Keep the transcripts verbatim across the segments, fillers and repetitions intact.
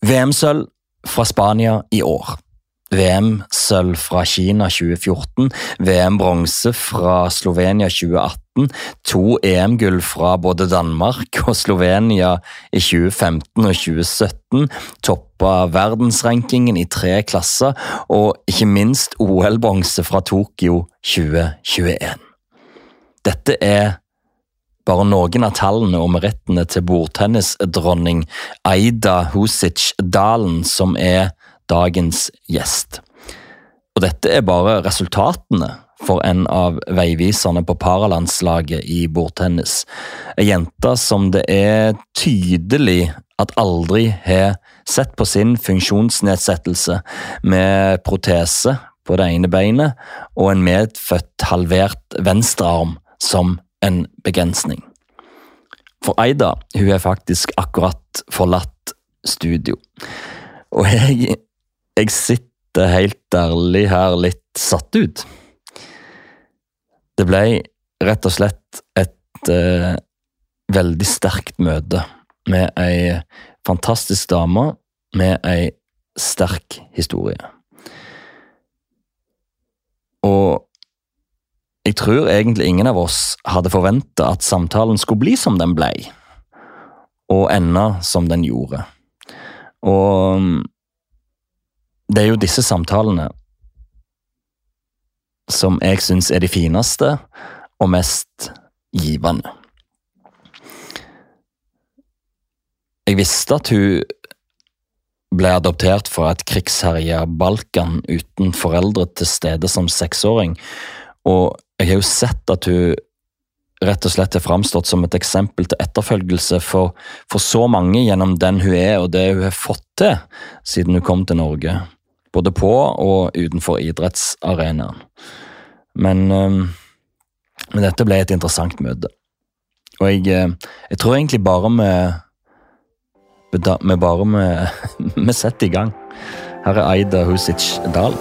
V M-sølv fra Spania i år. V M-sølv fra Kina tjue fjorten, V M-bronse fra Slovenia tjue atten, to E M-gull fra både Danmark og Slovenia i tjue femten og tjue sytten, toppet verdensrankingen i tre klasser, og ikke minst O L-bronse fra Tokyo tjue tjueen. Dette er bare noen av tallene og merittene til bordtennisdronning Aida Husic Dalen, som er dagens gjest. Og dette er bare resultatene for en av veiviserne på paralandslaget i bordtennis. En jente som det er tydelig at aldri har sett på sin funksjonsnedsettelse med protese på det ene beinet og en medfødt halvert venstrearm som en begrensning. For Aida, hun er faktisk akkurat forlatt studio. Og jeg, jeg sitter helt ærlig her litt satt ut. Det ble rett og slett et eh, veldig sterkt møte med ei fantastisk dame med ei sterk historie. Og jeg tror egentlig ingen av oss hadde forventet at samtalen skulle bli som den ble, og enda som den gjorde. Og det er jo disse samtalene som jeg synes er de fineste og mest givende. Jeg visste at hun ble adoptert fra et krigsherjet Balkan uten foreldre til stede som seksåring, og jeg har jo sett at hun rett og slett har fremstått som et eksempel til etterfølgelse for, for så mange gjennom den hun er og det hun har fått til siden hun kom til Norge, både på og utenfor idrettsarenaen. Men, men dette ble et interessant møte. Og jeg, jeg tror egentlig bare med, med bare med, med sett i gang. Her er Aida Husic Dalen.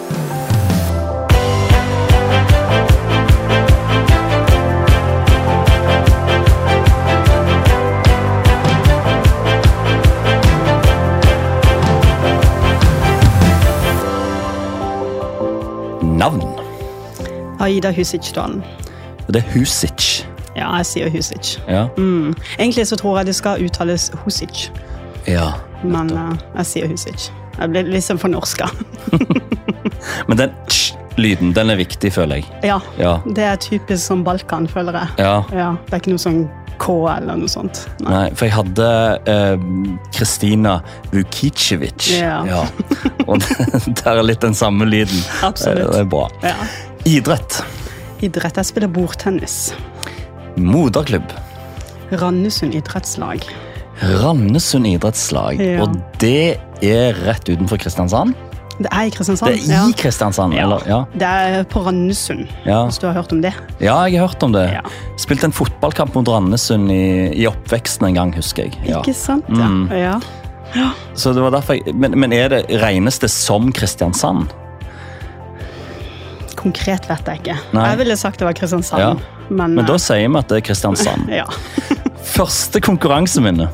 Navn? Aida Husic Dalen. Det er Husic. Ja, jeg sier Husic. Ja. Mm. Egentlig så tror jeg det skal uttales Husic. Ja. Men uh, jeg sier Husic. Jeg blir liksom for norska. Men den lyden, den er viktig, føler jeg. Ja, ja. Det er typisk som Balkan, føler jeg. Ja. Ja, det er ikke noe sånn K eller noe sånt. Nei, Nei for jeg hadde Kristina uh, Vukicevic. Ja. Ja. Og der er litt den samme lyden. Absolutt. Det er bra. Ja. Idrett. Idrett, jeg spiller bordtennis. Moderklubb. Randesund idrettslag. Randesund idrettslag. Ja. Og det er rett utenfor Kristiansand? Det er i Kristiansand. Det er i ja. Kristiansand, ja. eller? Ja. Det er på Randesund, ja. Hvis du har hørt om det. Ja, jeg har hørt om det. Ja. Spilte en fotballkamp mot Randesund i, i oppveksten en gang, husker jeg. Ja. Ikke sant, ja. Mm. Ja. Ja. Så det var derfor jeg, men, men er det regnes det som Kristiansand? Konkret vet jeg ikke. Nei. Jeg ville sagt det var Kristiansand. Ja. Men, men da sier vi at det er Kristiansand. Ja. Første konkurranseminne?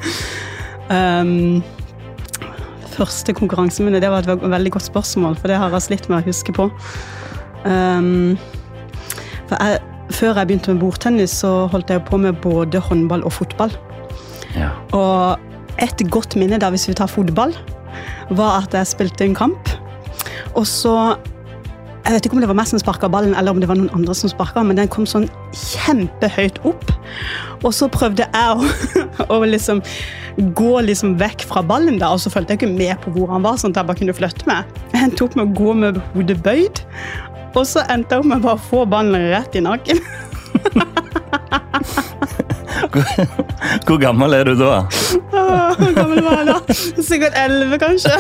Um, første konkurranseminne, det var et veldig godt spørsmål, for det har jeg slitt med å huske på. Um, for jeg, før jeg begynte med bordtennis, så holdt jeg på med både håndball og fotball. Ja. Og et godt minne da, hvis vi tar fotball, var at jeg spilte en kamp, og så jeg vet ikke om det var meg som sparket ballen, eller om det var noen andre som sparket, men den kom sånn kjempehøyt opp. Og så prøvde jeg å, å liksom gå liksom vekk fra ballen da, og så følte jeg ikke med på hvor han var, sånn at jeg bare kunne flytte meg. Jeg endte opp med å gå med hodet bøyd, og så endte jeg opp med å bare få ballen rett i nakken. Hvor gammel er du da? Hvor gammel var jeg da? Sikkert elleve, kanskje.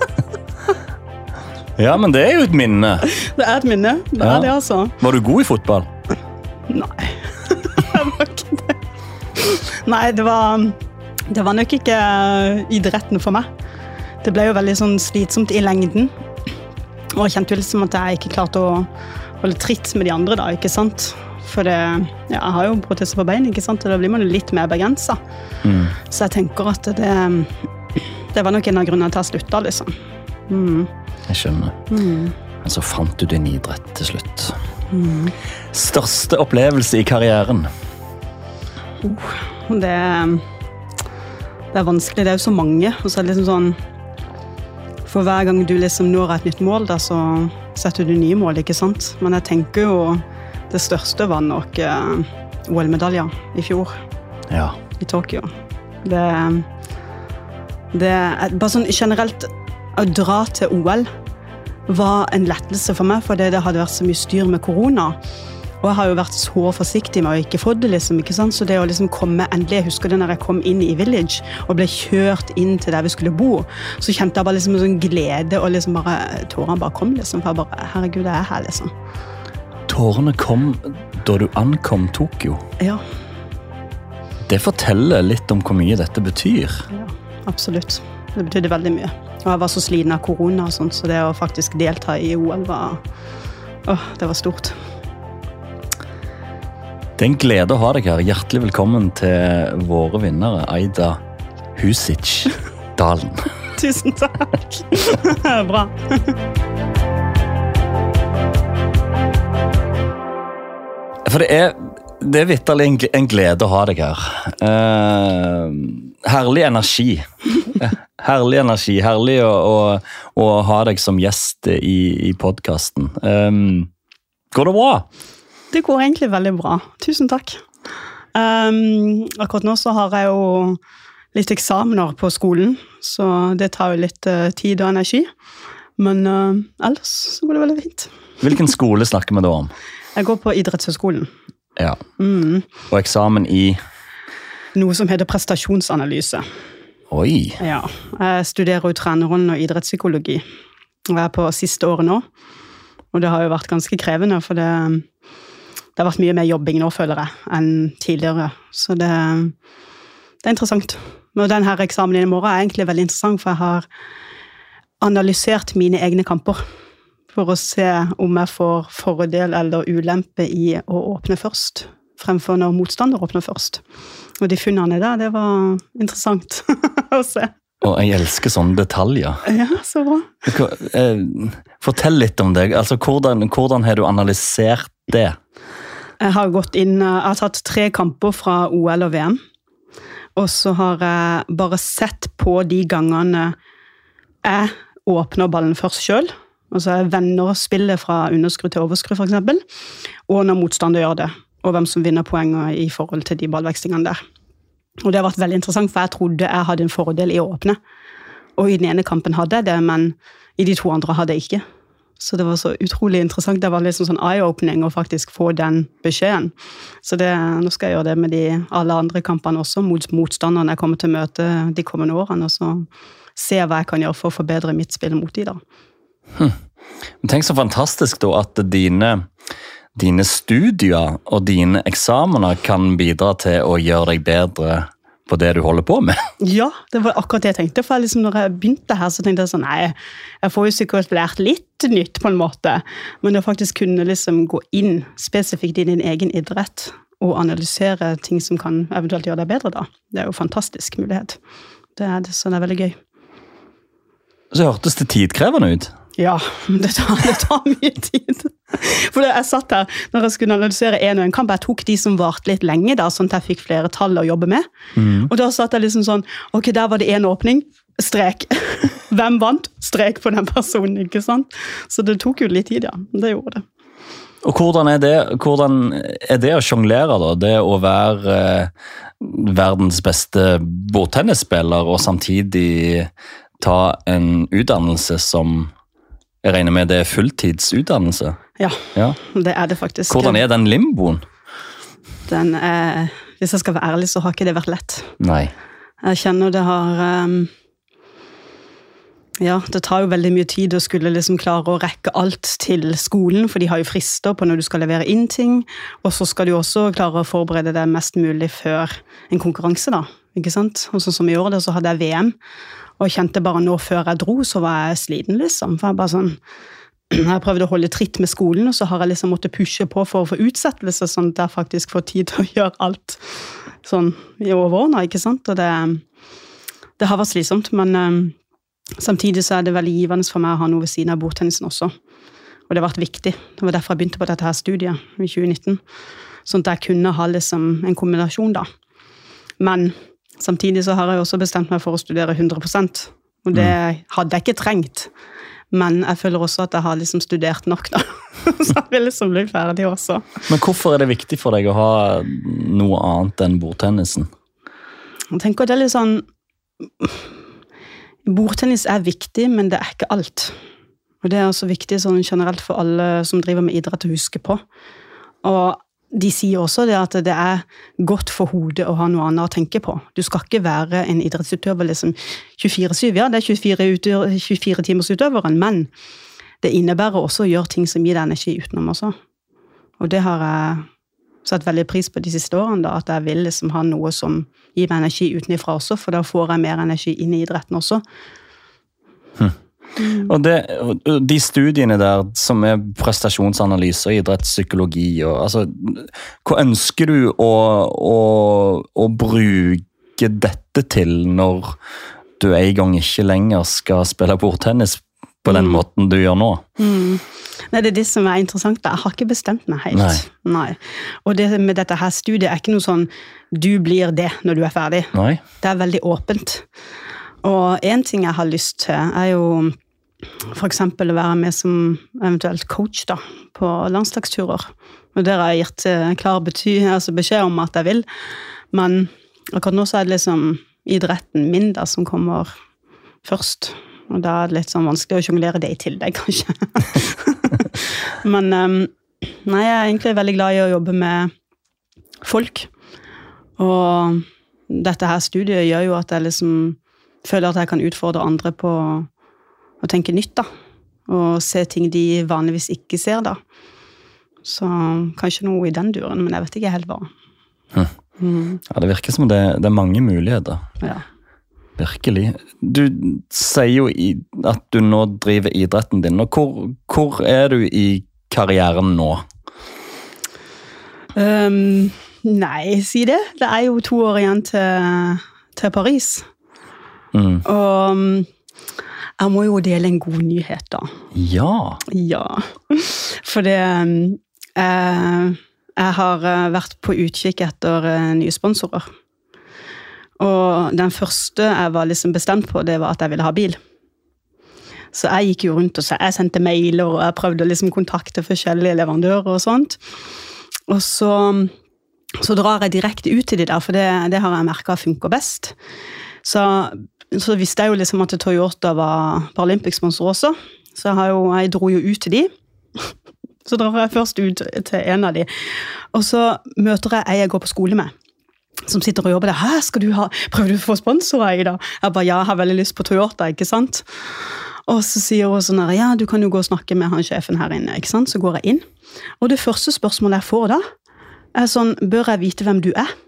Ja, men det er jo et minne. Det er et minne, det ja. Er det altså. Var du god i fotball? Nei, jeg var ikke det. Nei, det var, det var nok ikke idretten for meg. Det ble jo veldig sånn slitsomt i lengden. Og jeg kjente jo liksom at jeg ikke klarte å holde tritt med de andre da, ikke sant? For det, ja, jeg har jo protese på bein, ikke sant? Og da blir man litt mer begrenset. Mm. Så jeg tenker at det, det var nok en av grunnene til at jeg sluttet, liksom. Mm. Jeg skjønner. Mm. Men så fant du din idrett til slutt. Mm. Største opplevelse i karrieren? Oh, det, det er vanskelig, det er jo så mange. Og så er det liksom sånn, for hver gang du liksom når et nytt mål, da, så setter du nye mål, ikke sant? Men jeg tenker jo, det største var nok uh, O L-medaljer i fjor. Ja. I Tokyo. Det, det er bare sånn generelt, å dra til O L var en lettelse for meg, fordi det hadde vært så mye styr med korona. Og jeg har jo vært så forsiktig med å ikke få det, liksom, ikke sant? Så det å liksom komme endelig, jeg husker det når jeg kom inn i Village og ble kjørt inn til der vi skulle bo, så kjente jeg bare liksom en sånn glede, og liksom bare, tårene bare kom, liksom, for jeg bare, herregud, det er her, liksom. Tårene kom da du ankom Tokyo? Ja. Det forteller litt om hvor mye dette betyr. Ja, absolutt. Det betydde veldig mye. Og jeg var så sliten av korona og sånt, så det å faktisk delta i O L var, åh, det var stort. Det er en glede å ha deg her. Hjertelig velkommen til våre vinnere, Aida Husic Dalen. Tusen takk. Bra. For det er, det er vitterlig en, en glede å ha deg her. Uh, herlig energi. Herlig energi. Herlig å, å, å ha deg som gjest i, i podcasten. Um, går det bra? Det går egentlig veldig bra. Tusen takk. Um, akkurat nå så har jeg jo litt eksamener på skolen, så det tar jo litt uh, tid og energi. Men uh, ellers så går det veldig fint. Hvilken skole snakker vi da om? Jeg går på idrettshøyskolen. Ja. Mm. Og eksamen i? Noe som heter prestasjonsanalyse. Oi! Ja, jeg studerer jo trenerrollen og idrettspsykologi. Og jeg er på siste året nå. Og det har jo vært ganske krevende, for det, det har vært mye mer jobbing nå, føler jeg, enn tidligere. Så det, det er interessant. Men denne eksamen i morgen er egentlig veldig interessant, for jeg har analysert mine egne kamper for å se om jeg får fordel eller ulempe i å åpne først, fremfor når motstander åpner først. Og de funnene der, det var interessant å se. Og jeg elsker sånne detaljer. Ja, så bra. Fortell litt om deg. Altså, hvordan, hvordan har du analysert det? Jeg har gått inn, jeg har tatt tre kamper fra O L og V M, og så har jeg bare sett på de gangene jeg åpner ballen først selv, altså jeg vender spillet fra underskru til overskru for eksempel, og når motstander gjør det, og hvem som vinner poenger i forhold til de ballvekstingene der. Og det har vært veldig interessant, for jeg trodde jeg hadde en fordel i å åpne, og i den ene kampen hadde jeg det, men i de to andre hadde jeg ikke. Så det var så utrolig interessant, det var liksom sånn eye-opening å faktisk få den beskjeden. Så det, nå skal jeg gjøre det med de alle andre kampene også, mot motstanderne jeg kommer til å møte de kommende årene, og så se hva jeg kan gjøre for å forbedre mitt spill mot de da. Hm. Tenk så fantastisk da at dine, dine studier og dine eksamener kan bidra til å gjøre deg bedre på det du holder på med. Ja, det var akkurat det jeg tenkte, for liksom når jeg begynte her så tenkte jeg sånn, nei, jeg får jo sikkert lært litt nytt på en måte, men å faktisk kunne liksom gå inn spesifikt i din egen idrett og analysere ting som kan eventuelt gjøre deg bedre da, det er jo en fantastisk mulighet. Det er, det, så det er veldig gøy. Så hørtes det tidkrevende ut. Ja, det tar, det tar mye tid. For jeg satt her, når jeg skulle analysere en og en kamp, jeg tok de som vart litt lenge da, sånn at jeg fikk flere tall å jobbe med. Mm. Og da satt jeg liksom sånn, ok, der var det en åpning, strek. Hvem vant? Strek på den personen, ikke sant? Så det tok jo litt tid, ja. Det gjorde det. Og hvordan er det, hvordan er det å jonglere da? Det å være eh, verdens beste bordtennisspiller og samtidig ta en utdannelse som jeg regner med det er fulltidsutdannelse? Ja, ja, det er det faktisk. Hvordan er den limboen? Den er, hvis jeg skal være ærlig, så har ikke det vært lett. Nei. Jeg kjenner det har... Um, ja, det tar jo veldig mye tid å skulle liksom klare å rekke alt til skolen, for de har jo frister på når du skal levere inn ting, og så skal du også klare å forberede deg mest mulig før en konkurranse da, ikke sant? Og sånn som i år, så hadde jeg V M, og jeg kjente bare nå før jeg dro, så var jeg sliten liksom, for jeg bare sånn, jeg prøvde å holde tritt med skolen, og så har jeg liksom måttet pushe på for å få utsettelse, sånn at jeg faktisk får tid til å gjøre alt sånn i overordnet, ikke sant? Og det, det har vært slitsomt, men um, samtidig så er det veldig givende for meg å ha noe ved siden av bordtennisen også. Og det har vært viktig. Det var derfor jeg begynte på dette her studiet i tjue nitten. Sånn at jeg kunne ha liksom en kombinasjon da. Men samtidig så har jeg også bestemt meg for å studere hundre prosent. Og det hadde jeg ikke trengt. Men jeg føler også at jeg har liksom studert nok da. Så jeg vil liksom bli ferdig også. Men hvorfor er det viktig for deg å ha noe annet enn bordtennisen? Jeg tenker at det er litt sånn... Bordtennis er viktig, men det er ikke alt. Og det er også viktig sånn generelt for alle som driver med idrett å huske på. Og de sier også det at det er godt for hodet å ha noe annet å tenke på. Du skal ikke være en idrettsutøver liksom tjuefire syv, ja, det er tjuefire, utøver, tjuefire timers utøveren, men det innebærer også å gjøre ting som gir deg energi utenom også. Og det har jeg satt veldig pris på de siste årene, da, at jeg vil liksom ha noe som gir meg energi utenifra også, for da får jeg mer energi inn i idretten også. Hm. Mm. Og det, de studiene der som er prestasjonsanalyser, idrettspsykologi og, altså, hva ønsker du å, å, å bruke dette til når du en gang ikke lenger skal spille bordtennis på den mm. måten du gjør nå? Mm. Nei, det er det som er interessant. Jeg har ikke bestemt meg helt. Nei. Nei. Og det med dette her studiet er ikke noe sånn du blir det når du er ferdig. Nei. Det er veldig åpent. Og en ting jeg har lyst til er jo for eksempel å være med som eventuelt coach da, på landslagsturer. Og der har jeg gitt klar bety, altså beskjed om at jeg vil. Men akkurat nå så er det liksom idretten min da, som kommer først. Og da er det litt sånn vanskelig å jonglere det i tillegg, kanskje. Men um, nei, jeg er egentlig veldig glad i å jobbe med folk. Og dette her studiet gjør jo at jeg liksom føler at jeg kan utfordre andre på å tenke nytt da, og se ting de vanligvis ikke ser da. Så kanskje noe i den duren, men jeg vet ikke helt hva. Hm. Mm. Ja, det virker som det, det er mange muligheter. Ja. Virkelig. Du sier jo i, at du nå driver idretten din, og hvor, hvor er du i karrieren nå? Um, nei, si det. Det er jo to år igjen til, til Paris. Mm. Og jeg må jo dele en god nyhet da. Ja. Ja. For det, eh, jeg har vært på utkikk etter nye sponsorer. Og den første jeg var liksom bestemt på, det var at jeg ville ha bil. Så jeg gikk jo rundt og så jeg sendte mailer, og jeg prøvde liksom kontakte forskjellige leverandører og sånt. Og så, så drar jeg direkte ut til de der, for det, det har jeg merket funker best. Så Så visste jeg jo liksom at Toyota var Paralympic-sponsor også. Så jeg, jo, jeg dro jo ut til de. Så drar jeg først ut til en av de. Og så møter jeg en jeg går på skole med, som sitter og jobber der. Hæ, skal du ha, prøver du å få sponsorer i da? Jeg bare, ja, jeg har veldig lyst på Toyota, ikke sant? Og så sier hun sånn her, ja, du kan jo gå og snakke med han sjefen her inne, ikke sant? Så går jeg inn. Og det første spørsmålet jeg får da, er sånn, bør jeg vite hvem du er?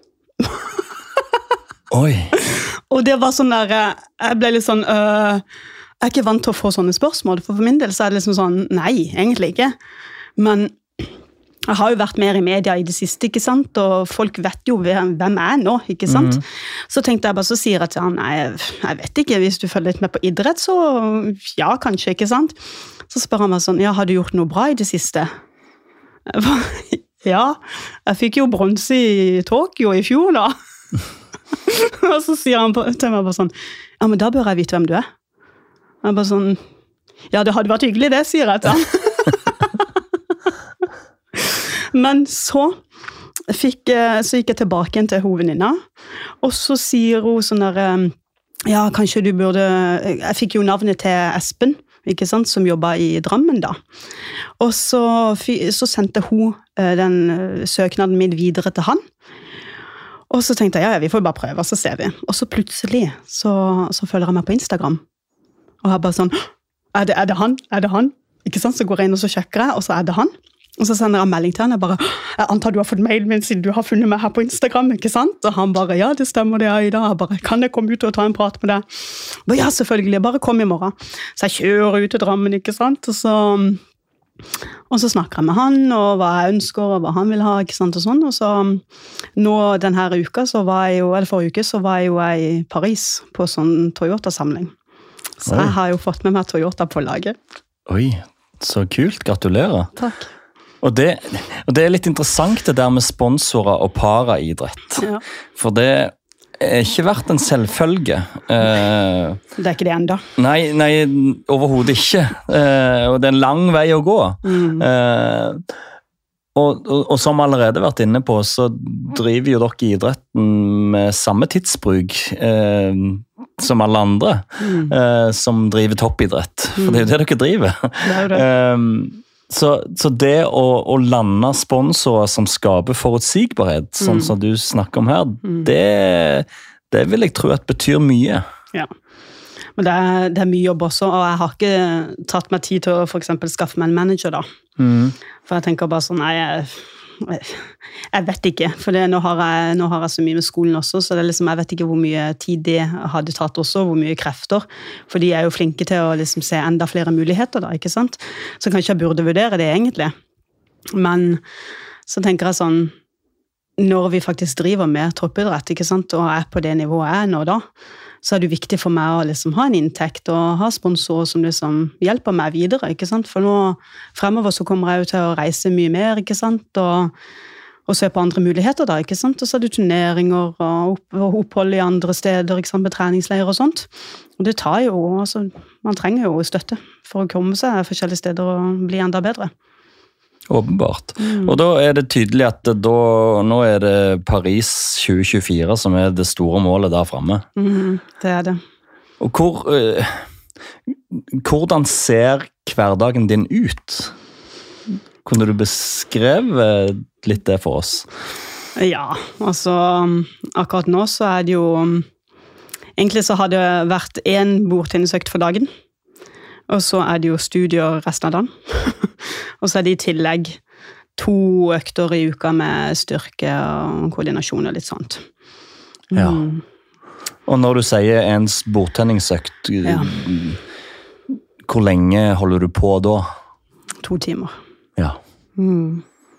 Oi. Og det var sånn der, jeg ble litt sånn, øh, jeg er ikke vant til å få sånne spørsmål, for for min del så er det liksom sånn, nei, egentlig ikke. Men jeg har jo vært mer i media i det siste, ikke sant? Og folk vet jo hvem jeg er nå, ikke sant? Mm. Så tenkte jeg bare, så sier jeg til han, nei, jeg vet ikke, hvis du følger litt med på idrett, så ja, kanskje, ikke sant? Så spør han meg sånn, ja, har du gjort noe bra i det siste? Jeg bare, ja, jeg fikk jo bronse i Tokyo i fjor da. Og så sier han til meg bare sånn, ja, men da bør jeg vite hvem du er. Jeg bare sånn, ja, det hadde vært hyggelig det, sier jeg til han. Men så, fikk, så gikk jeg tilbake igjen til hovedvenninna, og så sier hun sånn der, ja, kanskje du burde, jeg fikk jo navnet til Espen, ikke sant, som jobbet i Drammen da. Og så, så sendte hun den søknaden min videre til han. Og så tenkte jeg, ja, vi får bare prøve, så ser vi. Og så plutselig, så, så følger jeg meg på Instagram. Og jeg bare sånn, er det, er det han? Er det han? Ikke sant? Så går jeg inn og så sjekker jeg, og så er det han. Og så sender jeg melding til han, jeg bare, jeg antar du har fått mailen min siden du har funnet meg her på Instagram, ikke sant? Og han bare, ja, det stemmer det jeg i dag. Jeg bare, kan jeg komme ut og ta en prat med deg? Jeg bare, ja, selvfølgelig, bare kom i morgen. Så jeg kjører ut til Drammen, ikke sant? Og så Og så snakker jeg med han, og hva jeg ønsker, og hva han vil ha, ikke sant, og sånn. Og så nå denne uka, så var jeg jo, eller forrige uke, så var jeg jo i Paris på sånn Toyota-samling. Så Oi. Jeg har jo fått med meg Toyota på laget. Oi, så kult. Gratulerer. Takk. Og det, og det er litt interessant det der med sponsorer og paraidrett. Ja. For det er ikke vært en selvfølge. Eh, det er ikke det enda. Nei, nei overhodet ikke. Eh, og det er en lang vei å gå. Mm. Eh, og, og, og som allerede vært inne på, så driver jo dere i idretten med samme tidsbruk eh, som alle andre mm. eh, som driver toppidrett. For det er jo det dere driver. Det er jo det. Eh, Så, så det å, å lande sponsorer som skaper forutsigbarhet, mm. sånn som du snakker om her, mm. det, det vil jeg tro at betyr mye. Ja, men det er, det er mye jobb også, og jeg har ikke tatt meg tid til å for eksempel skaffe meg en manager da. Mm. For jeg tenker bare sånn, nei, jeg, jeg vet ikke, for det, nå, har jeg, nå har jeg så mye med skolen også, så det er liksom, jeg vet ikke hvor mye tid det hadde tatt også, hvor mye krefter, for de er jo flinke til å liksom se enda flere muligheter da, ikke sant? Så kanskje jeg burde vurdere det egentlig. Men så tenker jeg sånn, når vi faktisk driver med toppidrett, ikke sant, og er på det nivået jeg er nå da, så er det viktig for meg å liksom ha en inntekt og ha sponsorer som liksom hjelper meg videre, ikke sant? For nå fremover så kommer jeg jo til å reise mye mer, ikke sant? Og, og se på andre muligheter da, ikke sant? Og så er det turneringer og, opp, og opphold i andre steder, ikke sant? Med treningsleier og sånt. Og det tar jo, altså, man trenger jo støtte for å komme seg forskjellige steder og bli enda bedre. Åpenbart. Mm. Og da er det tydelig at da, nå er det Paris tjue tjuefire som er det store målet der fremme. Mm, det er det. Og hvor, uh, hvordan ser hverdagen din ut? Kunne du beskrive litt det for oss? Ja, altså akkurat nå så er det jo, egentlig så har det vært en bordtennisøkt for dagen. Og så er det jo studier resten av dagen. Og så er det i tillegg to økter i uka med styrke og koordinasjon og litt sånt. Mm. Ja. Og når du sier ens bordtenningsøkt, ja. Hvor lenge holder du på da? To timer. Ja. Mm.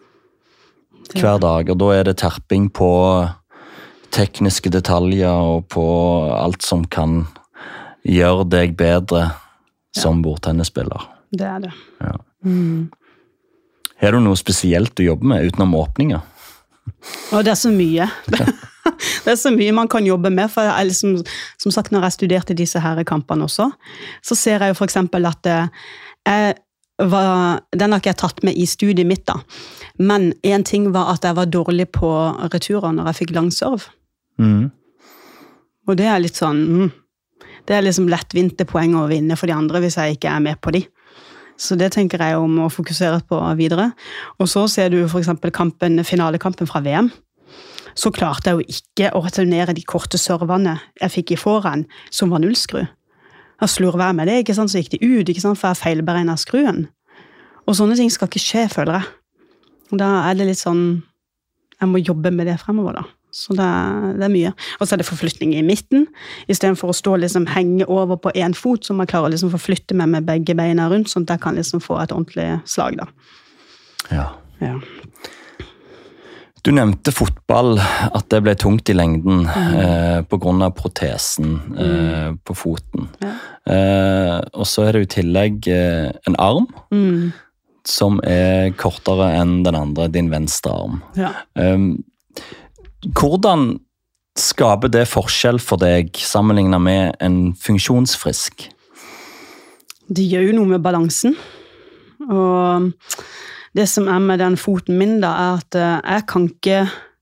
Hver dag, og da er det terping på tekniske detaljer og på alt som kan gjøre deg bedre som bordtennisspiller. Det er det. Ja. Mm. Er det noe spesielt du jobber med utenom åpninger? Og det er så mye. Det, det er så mye man kan jobbe med, for jeg, liksom, som sagt, når jeg studerte disse her kampene også, så ser jeg jo for eksempel at jeg var, den har ikke jeg tatt med i studiet mitt da, men en ting var at jeg var dårlig på returer når jeg fikk langserv. Mm. Og det er litt sånn, mm, det er liksom lettvinte poeng å vinne for de andre hvis jeg ikke er med på de. Så det tenker jeg om å fokusere på videre. Og så ser du for eksempel kampen, finalekampen fra V M. Så klarte jeg jo ikke å returnere de korte servene jeg fikk i forhånd, som var nullskru. Jeg slurver med det, ikke sant? Så gikk de ut, ikke sant? For jeg feilberegnet skruen. Og sånne ting skal ikke skje, føler jeg. Og da er det litt sånn, jeg må jobbe med det fremover da. Så det er, det er mye. Og så er det forflytning i midten, i stedet for å stå liksom henge over på en fot, så man klarer liksom å forflytte meg med begge beina rundt, sånn at jeg kan liksom få et ordentlig slag da. Ja. Ja. Du nevnte fotball, at det ble tungt i lengden mm. eh, på grunn av protesen eh, mm. på foten. Ja. Eh, og så er det i tillegg eh, en arm, mm. som er kortere enn den andre, din venstre arm. Ja. Eh, Hvordan skaper det forskjell for deg sammenlignet med en funksjonsfrisk? Det gjør jo noe med balansen. Og det som er med den foten min da, er at jeg kan ikke,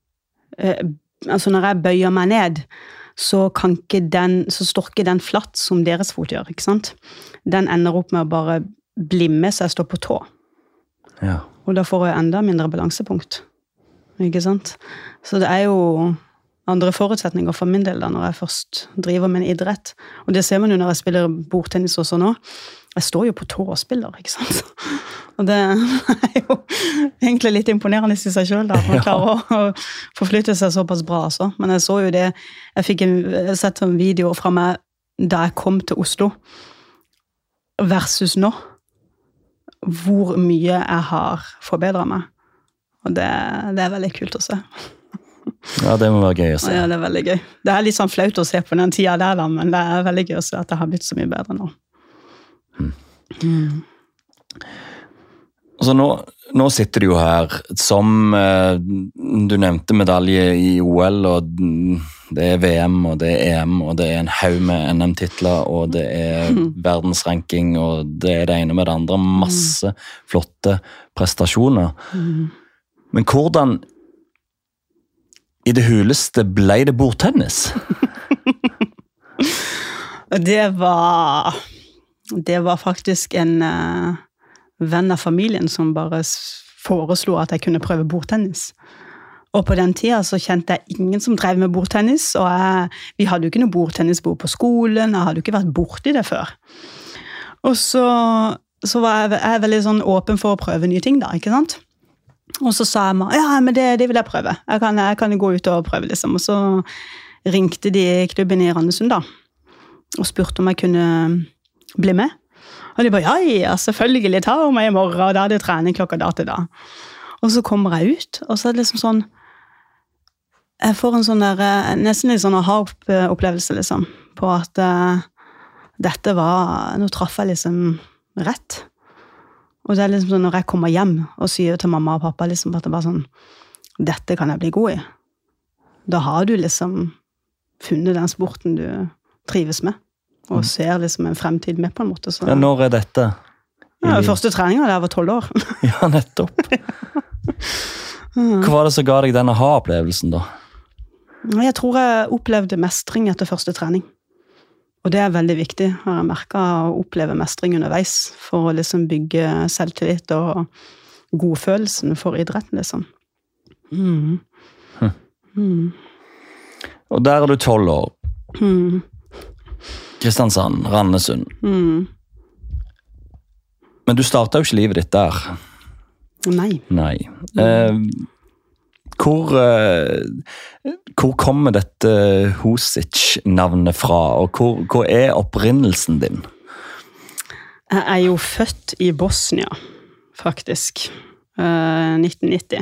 altså når jeg bøyer meg ned, så, kan ikke den, så står ikke den flatt som deres fot gjør, ikke sant? Den ender opp med å bare bli med så jeg står på tå. Ja. Og da får jeg enda mindre balansepunkt. Ikke sant? Så det er jo andre forutsetninger for min del da, når jeg først driver med en idrett. Og det ser man jo når jeg spiller bordtennis også nå. Jeg står jo på tå og spiller, ikke sant? Og det er jo egentlig litt imponerende i seg selv da, at man klarer å forflytte seg såpass bra altså. Men jeg så jo det, jeg fikk en, jeg sett en video fra meg da jeg kom til Oslo, versus nå. hvor mye jeg har forbedret meg. Og det, det er veldig kult å se. Ja, det må være gøy å se. Ja, det er veldig gøy. Det er litt sånn flaut å se på den tiden der, da, men det er veldig gøy å se at det har blitt så mye bedre nå. Mm. Mm. Så nå, nå sitter du jo her som eh, du nevnte medalje i O L, og det er V M, og det er E M, og det er en haug med N M-titler, og det er mm. verdensranking, og det er det ene med det andre. Masse mm. flotte prestasjoner. Mm. Men hvordan i det huleste ble det bordtennis? det var det var faktisk en uh, venn av familien som bare foreslo at jeg kunne prøve bordtennis. Og på den tiden så kjente jeg ingen som drev med bordtennis, og jeg, vi hadde jo ikke noe bordtennisbord på skolen, jeg hadde jo ikke vært borti det før. Og så, så var jeg, jeg veldig sånn åpen for å prøve nye ting da, ikke sant? Og så sa jeg meg, ja, men det, det vil jeg prøve. Jeg kan, jeg kan gå ut og prøve, liksom. Og så ringte de klubben i Randesund da, og spurte om jeg kunne bli med. Og de bare, ja, ja, selvfølgelig, ta meg i morgen, og da er det trening klokka da til da. Og så kommer jeg ut, og så er det liksom sånn, jeg får en sånn der, nesten litt sånn aha-opplevelse, liksom, på at uh, dette var, nå traff jeg liksom rett. Og det er liksom sånn, når jeg kommer hjem og sier til mamma og pappa, liksom, at det bare sånn, dette kan jeg bli god i. Da har du liksom funnet den sporten du trives med, og mm. ser liksom en fremtid med på en måte. Så. Ja, når er dette? Ja, første treningen da jeg var tolv år. Ja, nettopp. Hva var det som ga deg denne aha-opplevelsen da? Jeg tror jeg opplevde mestring etter første trening. Og det er veldig viktig, har jeg merket, å oppleve mestring underveis, for å liksom bygge selvtillit og godfølelsen for idretten, liksom. Mm. Hm. Mm. Og der er du tolv år. Mm. Kristiansand, Randesund. Mm. Men du startet jo ikke livet ditt der. Nei. Nei. Eh, hvor, eh, hvor kommer dette Husic-navnet fra, og hvor, hvor er opprinnelsen din? Jeg er jo født i Bosnia, faktisk. Eh, nitten nitti.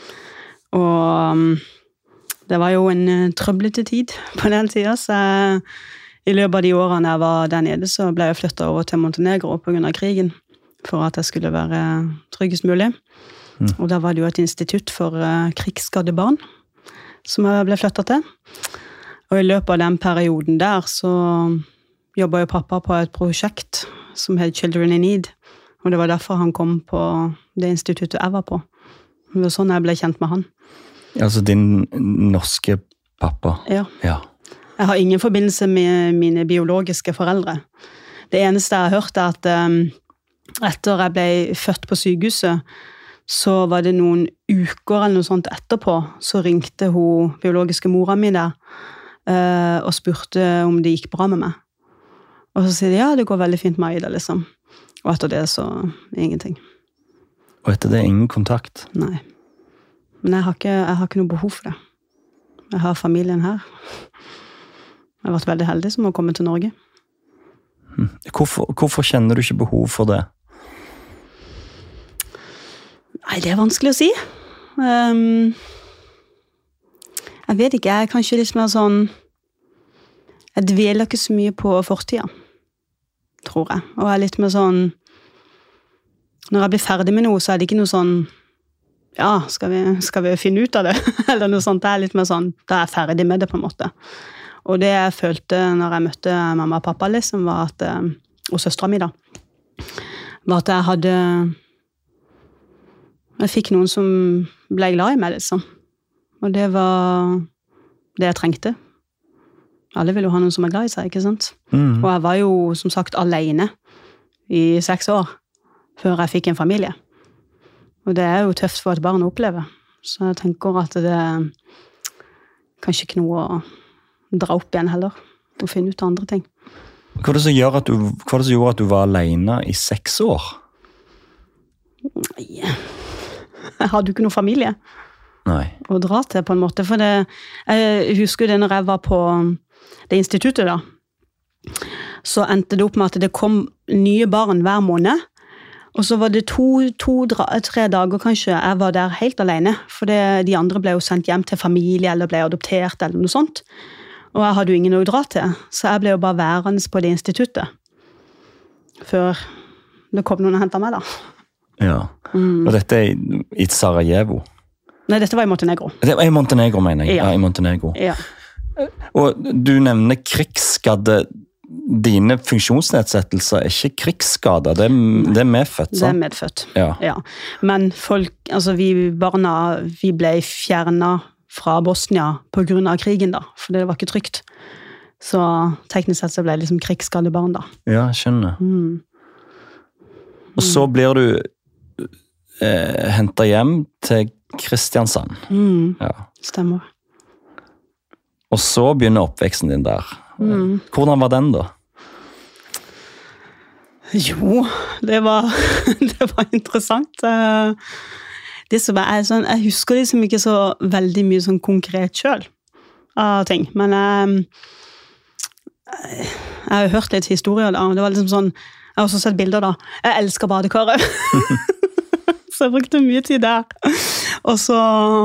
Og um, det var jo en uh, trøblete tid på den tiden, så jeg, i løpet av de årene jeg var der nede, så ble jeg flyttet over til Montenegro på grunn av krigen, for at jeg skulle være tryggest mulig. Mm. Og da var det jo et institutt for uh, krigsskadde barn, som jeg ble flyttet til. Og i løpet av den perioden der, så jobbet jo pappa på et prosjekt som het Children in Need, og det var derfor han kom på det instituttet jeg var på. Det var sånn jeg ble kjent med han. Altså din norske pappa? Ja. Ja. Jeg har ingen forbindelse med mine biologiske foreldre. Det eneste jeg har hørt er at um, etter jeg ble født på sykehuset, så var det noen uker eller noe sånt etterpå, så ringte hun biologiske mora mi der, uh, og spurte om det gikk bra med meg. Og så sier de, ja, det går veldig fint med Aida, liksom. Og etter det så ingenting. Og etter det ingen kontakt? Nei. Men jeg har ikke, jeg har ikke noe behov for det. Jeg har familien her. Jeg har vært veldig heldig som har kommet til Norge. Hvorfor, hvorfor kjenner du ikke behov for det? Nei, det er vanskelig å si. Um, jeg vet ikke, jeg er kanskje litt mer sånn, jeg dveler ikke så mye på fortiden, tror jeg. Og jeg er litt mer sånn, når jeg blir ferdig med noe, så er det ikke noe sånn, ja, skal vi, skal vi finne ut av det? Eller noe sånt, det er litt mer sånn, da er jeg ferdig med det på en måte. Og det jeg følte når jeg møtte mamma og pappa, liksom, var at, og søstera mi da, var at jeg hadde, jeg fikk noen som ble glad i meg, liksom. Og det var det jeg trengte. Alle vil jo ha noen som er glad i seg, ikke sant? Mm. Og jeg var jo, som sagt, alene i seks år, før jeg fikk en familie. Og det er jo tøft for et barn å oppleve. Så jeg tenker at det er kanskje ikke noe å dra opp igjen heller, og finne ut andre ting. Hva var det som gjør at du, hva var det som gjorde at du var alene i seks år? Nei, jeg hadde jo ikke noen familie. Nei. Å dra til på en måte, for det, jeg husker det når jeg var på det instituttet da, så endte det opp med at det kom nye barn hver måned, Og så var det to, to tre dager kanskje jeg var der helt alene, for det, de andre ble jo sendt hjem til familie, eller ble adoptert, eller noe sånt. Og jeg hadde jo ingen å dra til, så jeg ble jo bare værende på det instituttet, før det kom noen og hentet meg da. Ja, mm. Og dette er i Sarajevo? Nei, dette var i Montenegro. Det var i Montenegro, mener jeg. Ja, ja i Montenegro. Ja. Og du nevner krigsskadde. Dine funksjonsnedsettelser er ikke krigsskader, det er, det er medfødt, sant? Det er medfødt, ja. ja. Men folk, altså vi barna, vi ble fjernet fra Bosnia på grunn av krigen da, for det var ikke trygt. Så teknisk sett så ble det liksom krigsskadde barn da. Ja, jeg skjønner. Mm. Og så blir du eh, hentet hjem til Kristiansand. Mm. Ja. Stemmer. Og så begynner oppveksten din der. Mm. Hvordan var den da? Jo, det var, det var interessant. Det som er sånn, jeg husker liksom ikke så veldig mye sånn konkret selv av ting, men jeg, jeg har hørt litt historier da. Det var liksom sånn, jeg har også sett bilder da. Jeg elsker badekaret. Så jeg brukte mye tid der. Og så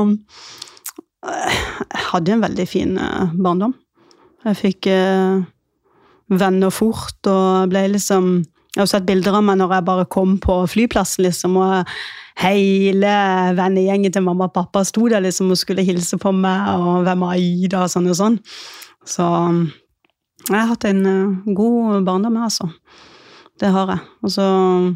jeg hadde en veldig fin barndom. Jeg fikk eh, venner fort, og ble liksom, jeg har sett bilder av meg når jeg bare kom på flyplassen, liksom, og hele vennegjengen til mamma og pappa stod der liksom, og skulle hilse på meg, og hvem er Ida, og sånn og sånn. Så jeg har hatt en uh, god barndom, altså. Det har jeg. Og så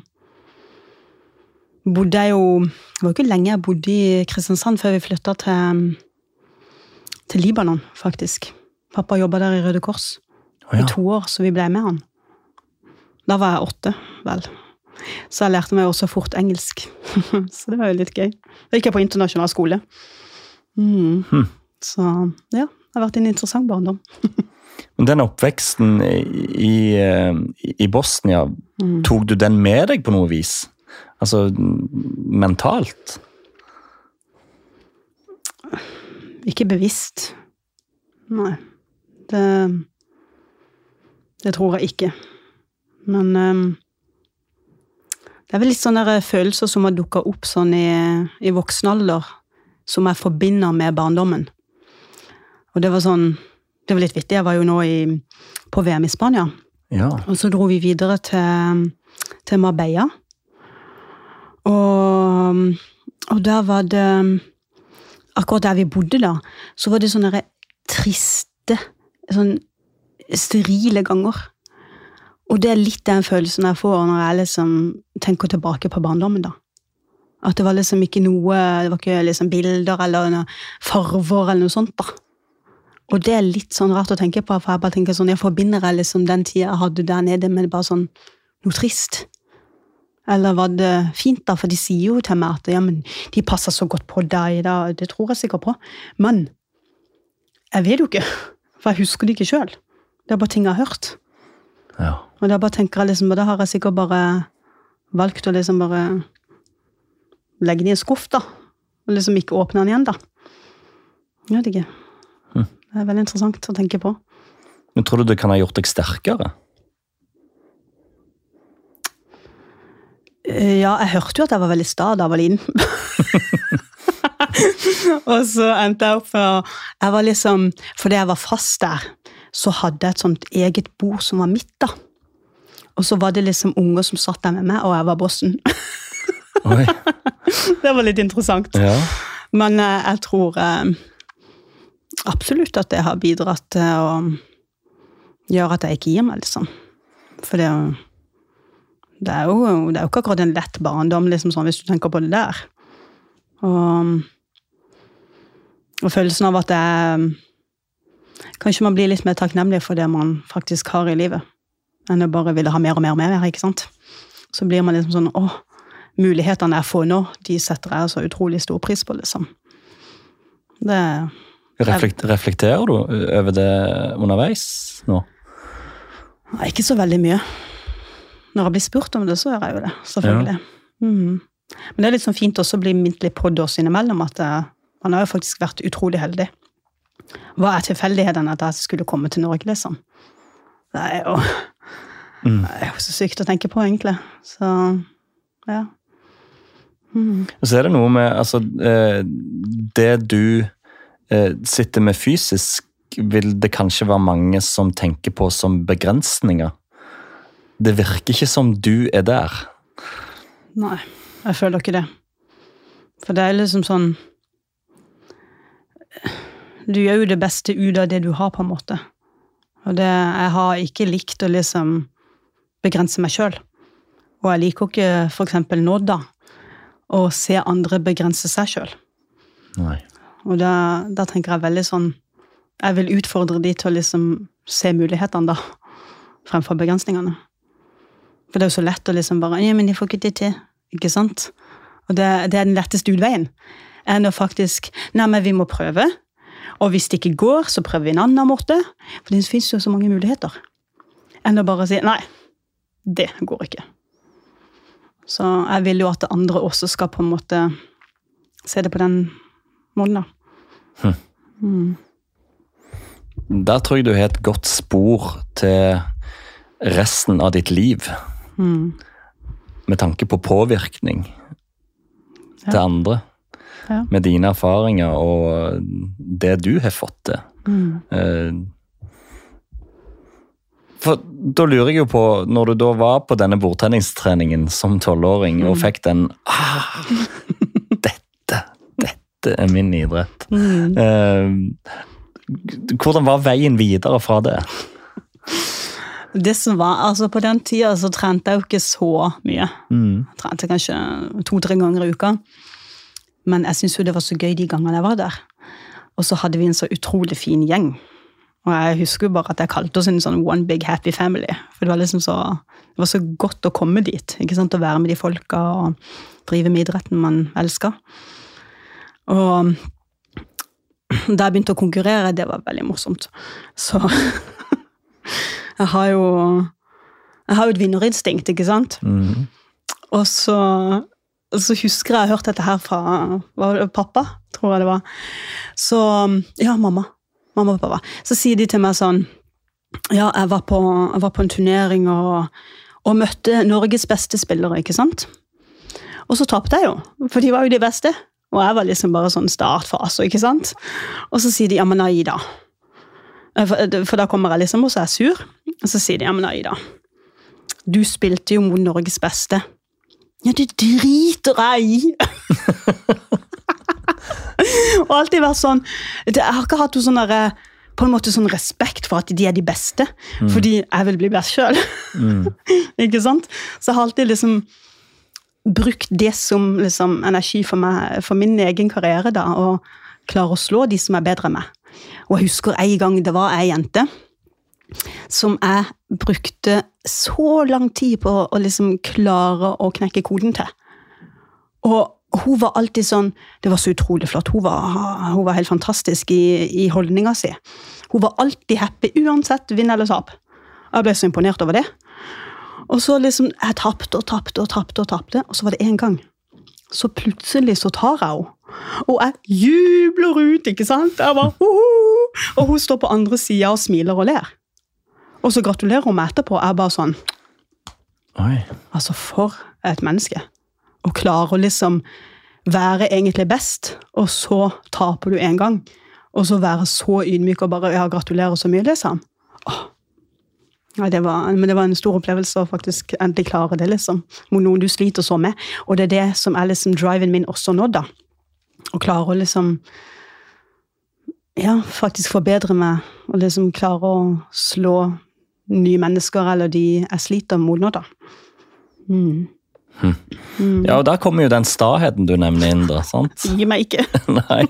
bodde jeg jo, det var ikke lenge jeg bodde i Kristiansand før vi flyttet til, til Libanon, faktisk. Pappa jobbet der i Røde Kors oh, ja. I to år, så vi ble med han. Da var jeg åtte, vel. Så jeg lærte meg også fort engelsk. Så det var jo litt gøy. Da gikk jeg på internasjonal skole. Mm. Hmm. Så ja, det har vært en interessant barndom. Men den oppveksten i, i, i Bosnia, mm. tok du den med deg på noe vis? Altså, mentalt? Ikke bevisst. Nei. Det, det tror jeg ikke. Men um, det er vel litt sånne følelser som har dukket opp sånn i, i voksen alder, som jeg forbinder med barndommen. Og det var sånn, det var litt vittig, jeg var jo nå i, på V M i Spania, ja. Og så dro vi videre til, til Marbella. Og, og der var det, akkurat der vi bodde da, så var det sånne triste, sånn sterile ganger. Og det er litt den følelsen jeg får når jeg liksom tenker tilbake på barndommen da. At det var liksom ikke noe, det var ikke liksom bilder eller farver eller noe sånt da. Og det er litt sånn rart å tenke på, for jeg bare tenker sånn, jeg forbinder liksom den tiden jeg hadde der nede med bare sånn noe trist. Eller var det fint da, for de sier jo til meg at ja, men de passer så godt på deg da, det tror jeg sikkert på. Men jeg vet jo ikke, for jeg husker det ikke selv. Det er bare ting jeg har hørt. Ja. Og da bare tenker jeg liksom, og da har jeg sikkert bare valgt å liksom bare legge den i en skuff da, og liksom ikke åpne den igjen da. Jeg vet ikke. Hm. Det er veldig interessant å tenke på. Men tror du det kan ha gjort deg sterkere? Ja, jeg hørte jo at jeg var veldig sta da jeg var liten. Og så endte jeg opp for, jeg var liksom, fordi jeg var fast der, så hadde jeg et sånt eget bord som var mitt da. Og så var det liksom unger som satt der med meg, og jeg var bossen. Oi. Det var litt interessant. Ja. Men eh, jeg tror eh, absolutt at det har bidratt til å gjøre at jeg ikke gir meg, liksom. For det, det, er jo, det er jo ikke akkurat en lett barndom, liksom sånn, hvis du tenker på det der. Og, og følelsen av at jeg kanskje man blir litt mer takknemlig for det man faktisk har i livet, enn å bare ville ha mer og mer og mer, ikke sant? Så blir man liksom sånn, åh, mulighetene jeg får nå, de setter jeg så utrolig stor pris på, liksom. Det, Reflekt, reflekterer du over det underveis nå? Nei, ikke så veldig mye. Når jeg blir spurt om det, så gjør jeg jo det, selvfølgelig. Ja. Mm. Men det er litt sånn fint også å bli minnet litt på det oss innimellom, at man har jo faktisk vært utrolig heldig. Hva er tilfeldigheten at jeg skulle komme til Norge, liksom? Det er jo, mm. det er jo så sykt å tenke på, egentlig. Så Ja. Mm. Og så er det noe med, altså, det du sitter med fysisk, vil det kanskje være mange som tenker på som begrensninger. Det virker ikke som du er der. Nei, jeg føler ikke det. For det er liksom sånn, du gjør jo det beste ut av det du har på en måte. Og det, jeg har ikke likt å liksom begrense meg selv. Og jeg liker ikke for eksempel nå da, å se andre begrense seg selv. Nei. Og da, da tenker jeg veldig sånn, jeg vil utfordre de til å liksom se mulighetene da, fremfor begrensningene. For det er jo så lett å liksom bare, ja, men de får ikke det til, ikke sant? Og det, det er den letteste utveien. Enn å faktisk, nei, men vi må prøve. Og hvis det ikke går, så prøver vi en annen måte. For det finnes jo så mange muligheter. Enn å bare si, nei, det går ikke. Så jeg vil jo at det andre også skal på en måte se det på den måten da. Hm. Mm. Der tror jeg du har et godt spor til resten av ditt liv. Mm. Med tanke på påvirkning ja. til andre. Ja. Med dine erfaringer og det du har fått til. Mm. For da lurer jeg jo på, når du da var på denne bordtenningstreningen som tolvåring, mm. og fikk den, ah, dette, dette er min idrett. Mm. Eh, hvordan var veien videre fra det? Det som var, altså på den tiden så trente jeg jo ikke så mye. Mm. Jeg trente kanskje to-tre ganger i uka. Men jeg synes jo det var så gøy de gangene jeg var der. Og så hadde vi en så utrolig fin gjeng. Og jeg husker jo bare at jeg kalte oss en sånn one big happy family. For det var liksom så, det var så godt å komme dit, ikke sant? Å være med de folka og drive med idretten man elsker. Og da jeg begynte å konkurrere, det var veldig morsomt. Så jeg har jo, jeg har jo et vinnerinstinkt, ikke sant? Mm. Og så, så husker jeg, jeg har hørt dette her fra var det pappa, tror jeg det var. Så, ja, mamma. Mamma og pappa. Så sier de til meg sånn, ja, jeg var på, jeg var på en turnering og, og møtte Norges beste spillere, ikke sant? Og så tappte jeg jo, for de var jo de beste. Og jeg var liksom bare sånn startfase, ikke sant? Og så sier de, ja, men Aida. For, for da kommer jeg liksom, og så er jeg sur. Og så sier de, ja, men Aida, du spilte jo mot Norges beste. Ja, det driter jeg i. Og alltid vært sånn, jeg har ikke hatt sånn der, på en måte sånn respekt for at de er de beste, mm. fordi jeg vil bli best selv. Mm. Ikke sant? Så jeg har alltid liksom brukt det som liksom, energi for, meg, for min egen karriere da, og klare å slå de som er bedre enn meg. Og jeg husker en gang det var en jente som jeg brukte så lang tid på å liksom klare å knekke koden til. Og hun var alltid sånn, det var så utrolig flott, hun var, hun var helt fantastisk i, i holdninga si. Hun var alltid happy, uansett vinn eller tap. Jeg ble så imponert over det. Og så liksom, jeg tappte og tappte og tappte og tappte, og så var det en gang. Så plutselig så tar jeg henne. Og jeg jubler ut, ikke sant? Jeg bare, Hoho! Og hun står på andre siden og smiler og ler. Og så gratulerer hun meg etterpå, jeg bare sånn, Oi. Altså for et menneske. Og klare å liksom være egentlig best, og så taper du en gang. Og så være så ydmyk og bare, ja, gratulerer så mye, liksom. Åh. Ja, det var, men det var en stor opplevelse å faktisk endelig klare det, liksom. Mot noen du sliter så med. Og det er det som er liksom driven min også nå, da. Å klare å liksom, ja, faktisk forbedre meg, og liksom klare å slå nye mennesker, eller de jeg sliter mot nå, da. Mm. Hm. Mm. Ja, og der kommer jo den staheten du nevner inn da, sant? Gi meg ikke. Nei.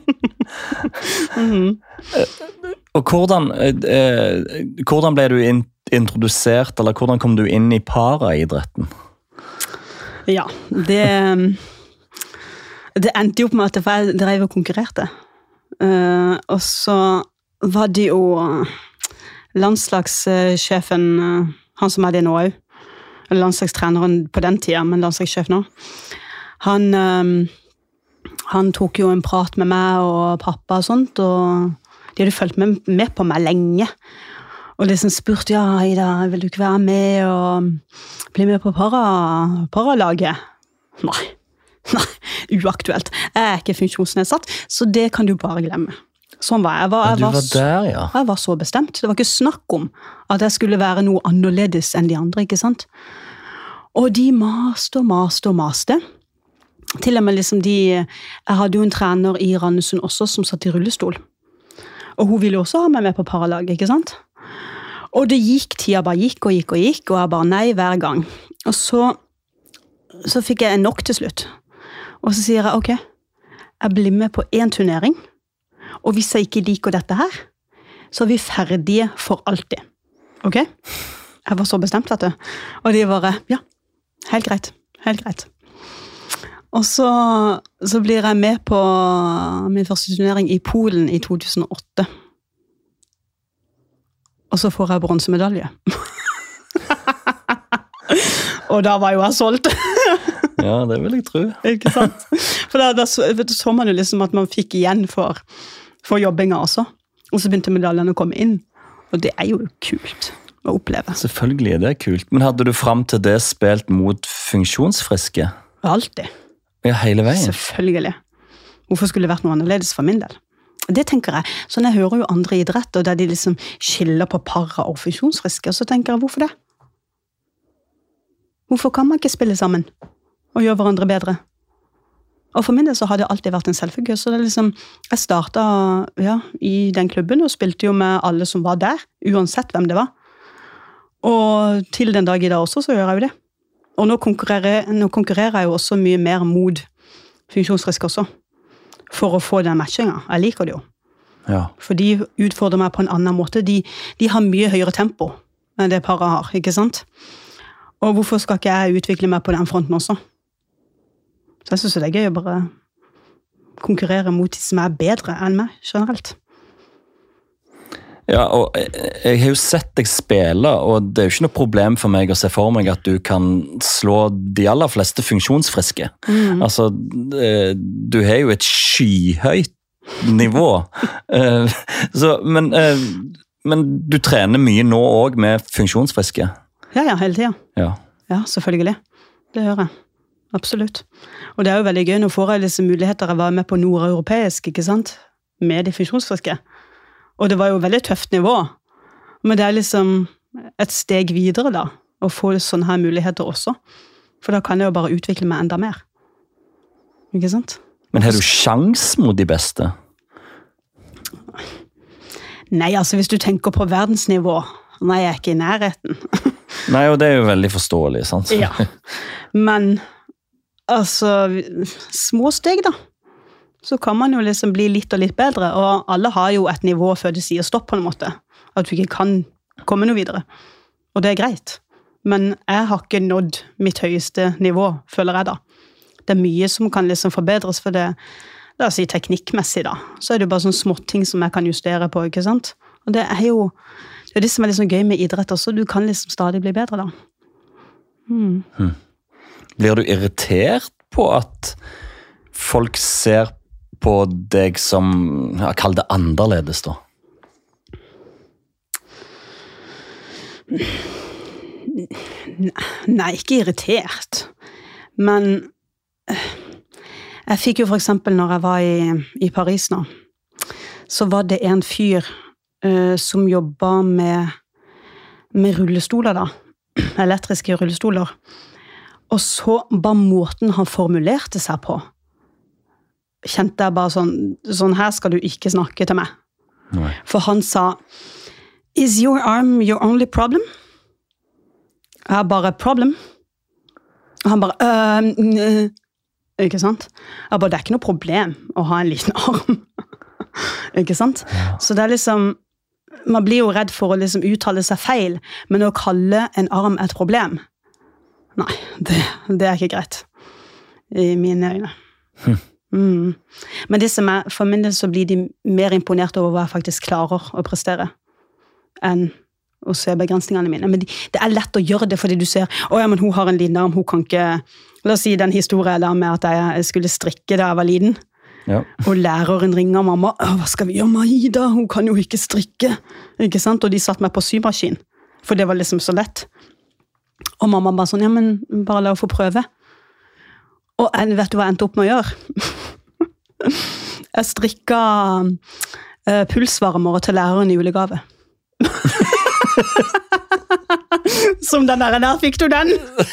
mm. Og hvordan, eh, hvordan ble du in- introdusert, eller hvordan kom du inn i paraidretten? Ja, det, det endte jo på med at jeg drev og konkurrerte. Uh, og så var det jo landslagssjefen, uh, han som er det nå også, landslagstreneren på den tiden, men landslagssjef nå. Han, um, han tok jo en prat med meg og pappa og sånt, og de hadde følt med, med på meg lenge. Og liksom spurt, ja, Aida, vil du ikke være med og bli med på para, paralaget? Nei, nei, uaktuelt. Jeg er ikke funksjonsnedsatt, så det kan du bare glemme. Sånn var jeg. Jeg var, jeg Du var, var der, ja. jeg var så bestemt. Det var ikke snakk om at jeg skulle være noe annerledes enn de andre, ikke sant? Og de maste og maste og maste. Til og med liksom de, jeg hadde jo en trener i Randesund også som satt i rullestol. Og hun ville også ha meg med på paralag, ikke sant? Og det gikk, tida bare gikk og gikk og gikk, og jeg bare nei hver gang. Og så, så fikk jeg nok til slutt. Og så sier jeg, ok, jeg blir med på en turnering, og hvis jeg ikke liker dette her, så er vi ferdige for alltid. Ok? Jeg var så bestemt, vet du. Og de bare, ja, helt greit, helt greit. Og så, så blir jeg med på min første turnering i Polen i to tusen og åtte. Og så får jeg bronsemedalje. Og da var jo jeg solgt. Ja, det vil jeg tro. Ikke sant? For da, da så, vet du, så man jo liksom at man fikk igjen for, for jobbinga også. Og så begynte medaljene å komme inn. Og det er jo kult å oppleve. Selvfølgelig er det kult. Men hadde du frem til det spilt mot funksjonsfriske? Alltid. Ja, hele veien. Selvfølgelig. Hvorfor skulle det vært noe annerledes for min del? Det tenker jeg. Så når jeg hører jo andre idretter, der de liksom skiller på para og funksjonsfriske, så tenker jeg, hvorfor det? Hvorfor kan man ikke spille sammen og gjøre hverandre bedre? Og for min del så har det alltid vært en selvfølge. Så det er liksom, jeg startet ja, i den klubben og spilte jo med alle som var der, uansett hvem det var. Og til den dag i dag også, så gjør jeg jo det. Og nå konkurrerer, nå konkurrerer jeg jo også mye mer mot funksjonsfriske også, for å få den matchinga. Jeg liker det jo. Ja. For de utfordrer meg på en annen måte. De, de har mye høyere tempo enn det paret har, ikke sant? Og hvorfor skal ikke jeg utvikle meg på den fronten også? Så jeg synes det er gøy å bare konkurrere mot de som er bedre enn meg, generelt. Ja, og jeg, jeg har jo sett deg spille, og det er jo ikke noe problem for meg å se for meg at du kan slå de aller fleste funksjonsfriske. Mm. Altså, du har jo et skyhøyt nivå. Så, men, men du trener mye nå også med funksjonsfriske? Ja, ja, hele tiden. Ja. Ja, selvfølgelig. Det gjør jeg. Absolutt. Og det er jo veldig gøy. Nå får jeg disse muligheter. Jeg var med på nordeuropeisk, ikke sant? Med de funksjonsfriske. Og det var jo veldig tøft nivå, men det er liksom et steg videre da, å få sånne her muligheter også. For da kan jeg jo bare utvikle meg enda mer. Ikke sant? Men har du sjans mot de beste? Nei, altså hvis du tenker på verdensnivå, nei, jeg er ikke i nærheten. Nei, og det er jo veldig forståelig, sant? Ja, men altså, små steg da. Så kan man jo liksom bli litt og litt bedre, og alle har jo et nivå før det sier stopp på en måte, at du ikke kan komme noe videre. Og det er greit, men jeg har ikke nådd mitt høyeste nivå, føler jeg da. Det er mye som kan liksom forbedres for det, la oss si teknikkmessig da, så er det jo bare sånne småting som jeg kan justere på, ikke sant? Og det er jo, det er det som er liksom gøy med idrett også, du kan liksom stadig bli bedre da. Hmm. Hmm. Blir du irritert på at folk ser på deg som, jeg kaller det annerledes da? Nei, ikke irritert. Men jeg fikk jo for eksempel når jeg var i, i Paris nå, så var det en fyr uh, som jobbet med, med rullestoler da, elektriske rullestoler. Og så bare måten han formulerte seg på, kjente jeg bare sånn, sånn her skal du ikke snakke til meg. Nei. For han sa, is your arm your only problem? Jeg har bare problem. Og han bare, øh, ikke sant? Jeg bare, det er ikke noe problem å ha en liten arm. Ikke sant? Ja. Så det er liksom, man blir jo redd for å liksom uttale seg feil, men å kalle en arm et problem, nei, det, det er ikke greit. I mine øyne. Hm. Mm. Men det som er, for min del så blir de mer imponert over hva jeg faktisk klarer å prestere, enn å se begrensningene mine. Men de, det er lett å gjøre det, fordi du ser, å ja, men hun har en liten arm, hun kan ikke, la oss si den historien der med at jeg skulle strikke da jeg var liten, ja. Og læreren ringer mamma, hva skal vi gjøre med Ida? Hun kan jo ikke strikke, ikke sant? Og de satt meg på symaskin, for det var liksom så lett. Og mamma bare sånn, ja, men bare la henne få prøve. Og vet du hva jeg endte opp med å gjøre? Jeg strikket uh, pulsvarmere til læreren i julegave. Som den der, der fikk du den.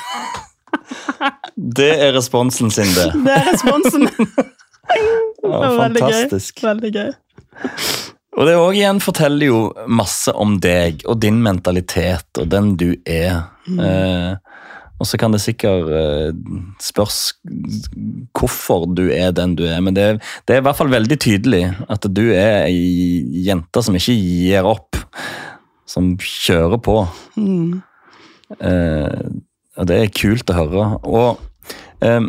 Det er responsen sin, det. Det er responsen. Ja, fantastisk. Veldig gøy. Og det også igjen forteller jo masse om deg, og din mentalitet, og den du er. Mm. Eh, og så kan det sikkert eh, spørs hvorfor du er den du er, men det, det er i hvert fall veldig tydelig at du er en jente som ikke gir opp, som kjører på. Mm. Eh, og det er kult å høre. Og eh,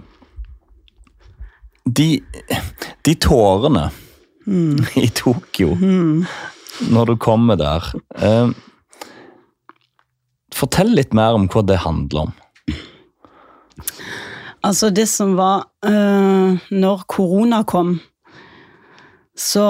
de, de tårene mm. i Tokyo, mm. når du kommer der, eh, fortell litt mer om hva det handler om. Altså det som var, øh, når korona kom, så,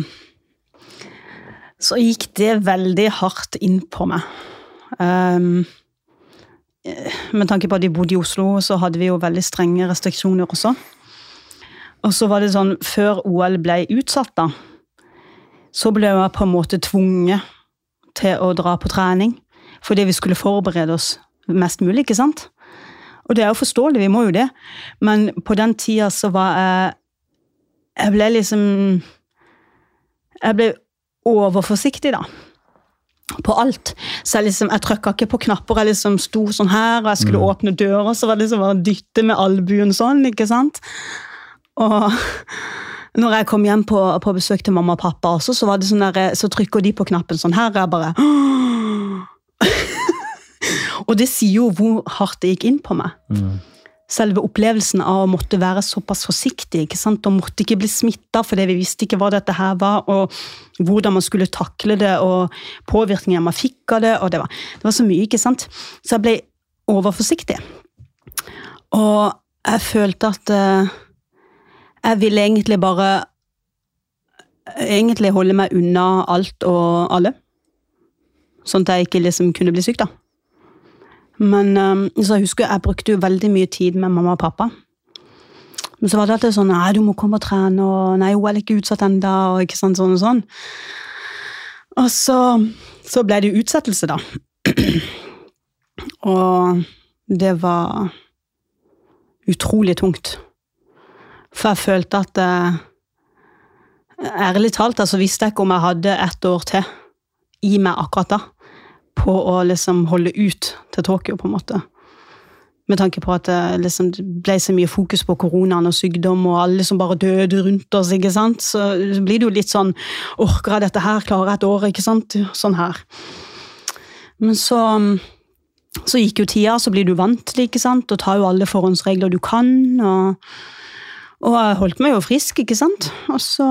så gikk det veldig hardt inn på meg. Um, med tanke på at de bodde i Oslo, så hadde vi jo veldig strenge restriksjoner også. Og så var det sånn, før O L ble utsatt da, så ble jeg på en måte tvunget til å dra på trening, fordi vi skulle forberede oss mest mulig, ikke sant? Og det er jo forståelig, vi må jo det. Men på den tiden så var jeg, jeg ble liksom, jeg ble overforsiktig da, på alt. Så jeg liksom, jeg trykket ikke på knapper, jeg liksom sto sånn her, og jeg skulle mm. åpne dører, så var det liksom bare dytte med albuen sånn, ikke sant? Og når jeg kom hjem på, på besøk til mamma og pappa også, så var det sånn der, så trykker de på knappen sånn her, og jeg bare... Og det sier jo hvor hardt det gikk inn på meg. Mm. Selve opplevelsen av å måtte være såpass forsiktig, ikke sant? Og måtte ikke bli smittet, fordi vi visste ikke hva dette her var, og hvordan man skulle takle det, og påvirkningen man fikk av det, og det var, det var så mye, ikke sant? Så jeg ble overforsiktig. Og jeg følte at uh, jeg ville egentlig bare egentlig holde meg unna alt og alle. Sånn at jeg ikke liksom kunne bli syk da. Men um, så jeg husker jeg brukte jo veldig mye tid med mamma og pappa. Men så var det alltid sånn, nei, du må komme og trene, og nei, hun er ikke utsatt enda, og ikke sånn, sånn og sånn. Og så, så ble det jo utsettelse da. Og det var utrolig tungt. For jeg følte at, uh, ærlig talt, altså visste jeg ikke om jeg hadde ett år til i meg akkurat da, på å liksom holde ut til Tokyo på en måte. Med tanke på at det liksom ble så mye fokus på koronaen og sykdom, og alle som bare døde rundt oss, ikke sant? Så blir det jo litt sånn, orker jeg dette her, klarer jeg et år, ikke sant? Sånn her. Men så, så gikk jo tida, så blir du vant til det, ikke sant? Og tar jo alle forhåndsregler du kan, og, og jeg holdt meg jo frisk, ikke sant? Og så,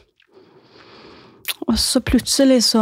og så plutselig så...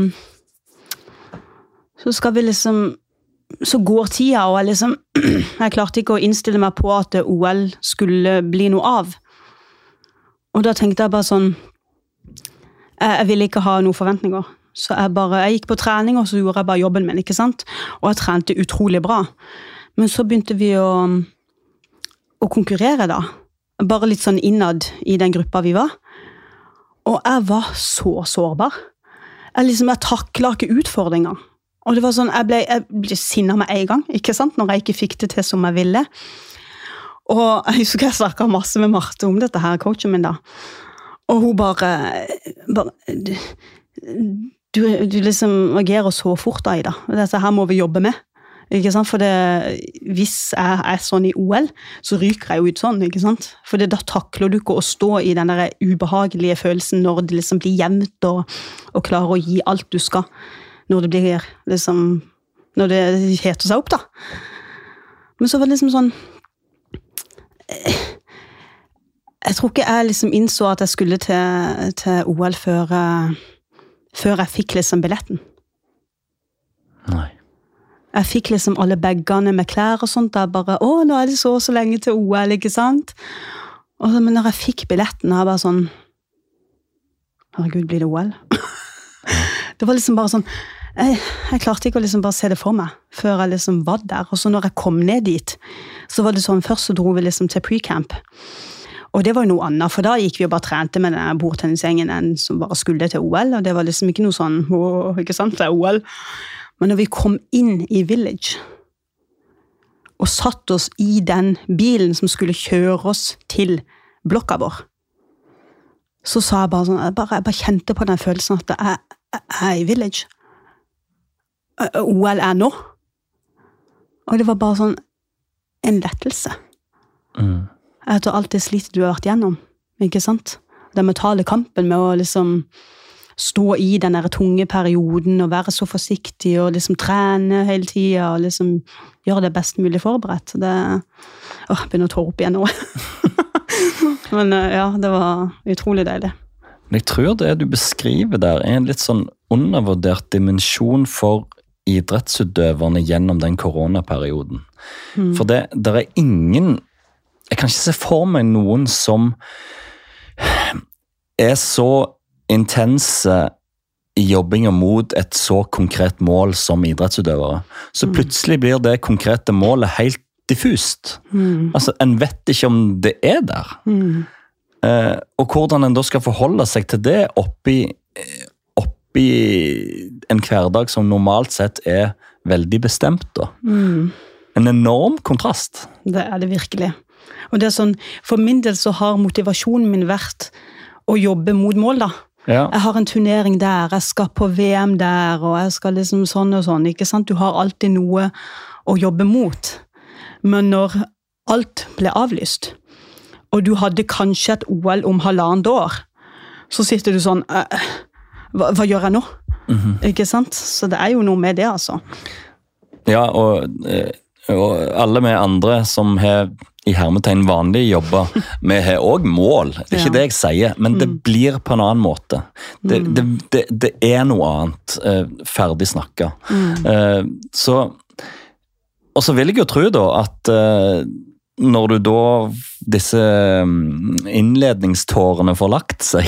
Så skal vi liksom, så går tida, og jeg liksom, jeg klarte ikke å innstille meg på at O L skulle bli noe av. Og da tenkte jeg bare sånn, jeg, jeg ville ikke ha noen forventninger. Så jeg bare, jeg gikk på trening, og så gjorde jeg bare jobben min, ikke sant? Og jeg trente utrolig bra. Men så begynte vi å, å konkurrere da. Bare litt sånn innad i den gruppa vi var. Og jeg var så sårbar. Jeg liksom, jeg taklet ikke utfordringer. Og det var sånn, jeg ble, jeg ble sinnet med en gang, ikke sant? Når jeg ikke fikk det til som jeg ville. Og jeg husker jeg snakket masse med Marte om dette her, coachen min da. Og hun bare, bare du, du liksom agerer så fort da i da. Dette her må vi jobbe med. Ikke sant? For det, hvis jeg er sånn i O L, så ryker jeg jo ut sånn, ikke sant? For det, da takler du ikke å stå i den der ubehagelige følelsen når det liksom blir jevnt og, og klarer å gi alt du skal. Når det blir liksom, når det heter seg opp da. Men så var det liksom sånn, jeg tror ikke jeg liksom innså at jeg skulle til, til O L før, før jeg fikk liksom billetten. Nei. Jeg fikk liksom alle baggene med klær og sånt, da bare, å, nå er det så så lenge til O L, ikke sant? Og så, men når jeg fikk billetten, da var jeg bare sånn, herregud, blir det O L? Det var liksom bare sånn, jeg, jeg klarte ikke å liksom bare se det for meg, før jeg liksom var der. Og så når jeg kom ned dit, så var det sånn, først så dro vi liksom til pre-camp. Og det var jo noe annet, for da gikk vi og bare trente med denne bordtennisgjengen som bare skulle til O L, og det var liksom ikke noe sånn, åh, ikke sant, det er O L. Men når vi kom inn i Village, og satt oss i den bilen som skulle kjøre oss til blokka vår, så sa jeg bare sånn, jeg bare, jeg bare kjente på den følelsen at jeg, jeg er i Village. O L er nå. Og det var bare sånn en lettelse. Mm. Etter alt det slitet du har vært gjennom, ikke sant? Den mentale kampen med å liksom stå i den der tunge perioden og være så forsiktig og liksom trene hele tiden og liksom gjøre det best mulig forberedt. Det, åh, jeg begynner å tåre opp igjen nå. Men ja, det var utrolig deilig. Men jeg tror det du beskriver der er en litt sånn undervurdert dimensjon for idrettsutøverne gjennom den koronaperioden. Mm. For det, der er ingen, jeg kan ikke se for meg noen som er så intense i jobbinga mot et så konkret mål som idrettsutøvere. Så plutselig blir det konkrete målet helt diffust. Mm. Altså, en vet ikke om det er der. Mm. Eh, og hvordan en da skal forholde seg til det oppi, oppi en hverdag som normalt sett er veldig bestemt da. Mm. En enorm kontrast. Det er det virkelig. Og det er sånn, for min del så har motivasjonen min vært å jobbe mot mål da. Ja. Jeg har en turnering der, jeg skal på V M der, og jeg skal liksom sånn og sånn, ikke sant? Du har alltid noe å jobbe mot. Men når alt ble avlyst, og du hadde kanskje et O L om halvannet år, så sitter du sånn, eh, hva, hva gjør jeg nå? Mm-hmm. Ikke sant? Så det er jo noe med det, altså. Ja, og, og alle med andre som har i hermetegn vanlige jobber, vi har også mål. Det er ikke ja. Det jeg sier, men det blir på en annen måte. Det, mm. det, det, det er noe annet, uh, ferdig snakket. Mm. Uh, så, og så vil jeg jo tro da, at uh, når du da, disse innledningstårene får lagt seg,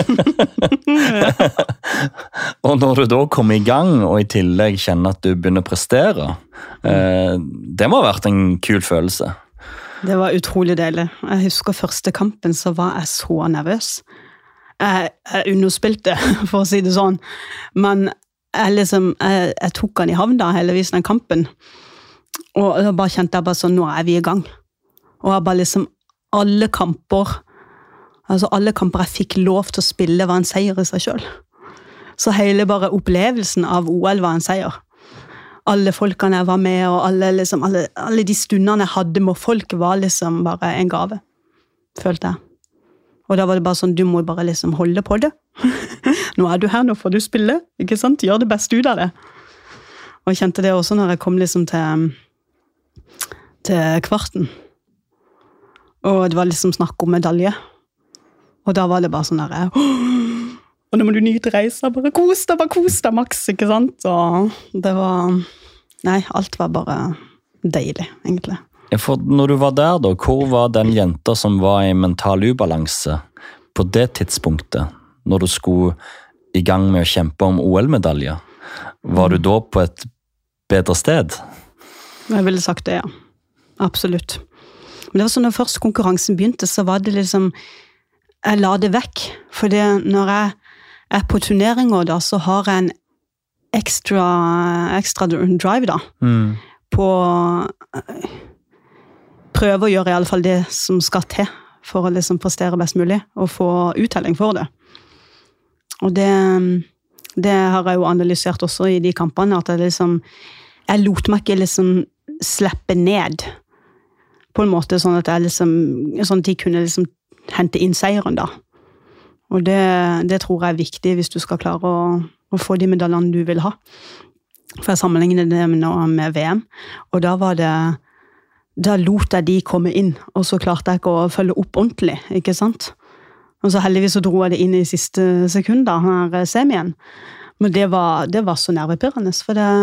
og når du da kommer i gang, og i tillegg kjenner at du begynner å prestere, uh, det må ha vært en kul følelse. Det var utrolig deilig. Jeg husker første kampen, så var jeg så nervøs. Jeg, jeg underspilte, for å si det sånn. Men jeg, liksom, jeg, jeg tok han i havn da, heldigvis, den kampen. Og da bare kjente jeg bare sånn, nå er vi i gang. Og jeg bare liksom, alle kamper, altså alle kamper jeg fikk lov til å spille, var en seier i seg selv. Så hele bare opplevelsen av O L var en seier. Alle folkene jeg var med, og alle, liksom, alle, alle de stundene jeg hadde med folk, var liksom bare en gave, følte jeg. Og da var det bare sånn, du må bare liksom holde på det. Nå er du her, nå får du spille, ikke sant? Gjør det beste ut av det. Og jeg kjente det også når jeg kom liksom til, til kvarten. Og det var liksom snakk om medalje. Og da var det bare sånn der, og nå må du nyte reise, bare kos deg, bare kos deg, Max, ikke sant? Og det var, nei, alt var bare deilig, egentlig. For når du var der da, hvor var den jenta som var i mental ubalanse på det tidspunktet, når du skulle i gang med å kjempe om O L-medaljer? Var du da på et bedre sted? Jeg ville sagt det, ja. Absolutt. Men det var sånn, når først konkurransen begynte, så var det liksom, jeg la det vekk, for det, når jeg er på turneringer da, så har jeg en ekstra, ekstra drive da, mm. på prøve å gjøre i alle fall det som skal til for å liksom prestere best mulig, og få uttelling for det. Og det, det har jeg jo analysert også i de kampene, at jeg liksom, jeg lot meg ikke liksom slippe ned, på en måte sånn at jeg liksom, sånn at de kunne liksom hente inn seieren da. Og det, det tror jeg er viktig hvis du skal klare å, å få de medaljene du vil ha. For jeg sammenlignet det med, med V M, og da var det, da lot jeg de komme inn, og så klarte jeg ikke å følge opp ordentlig, ikke sant? Og så heldigvis så dro jeg det inn i siste sekunder, her semien. Men det var, det var så nervepirrende, for det,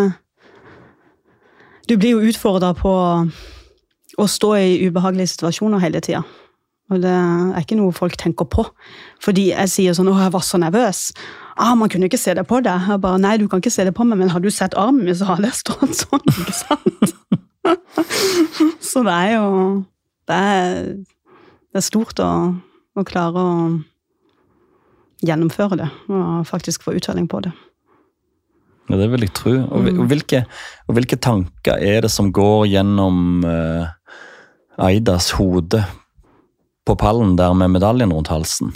du blir jo utfordret på å stå i ubehagelige situasjoner hele tiden. Og det er ikke noe folk tenker på. Fordi jeg sier sånn, åh, jeg var så nervøs. Ah, man kunne ikke se det på deg. Jeg bare, nei, du kan ikke se det på meg, men har du sett armen min, så har det stått sånn, ikke sant? Så det er jo, det er, det er stort å, å klare å gjennomføre det, og faktisk få uttelling på det. Ja, det vil jeg tro. Og, og, hvilke, og hvilke tanker er det som går gjennom uh, Aidas hode på pallen der med medaljen rundt halsen?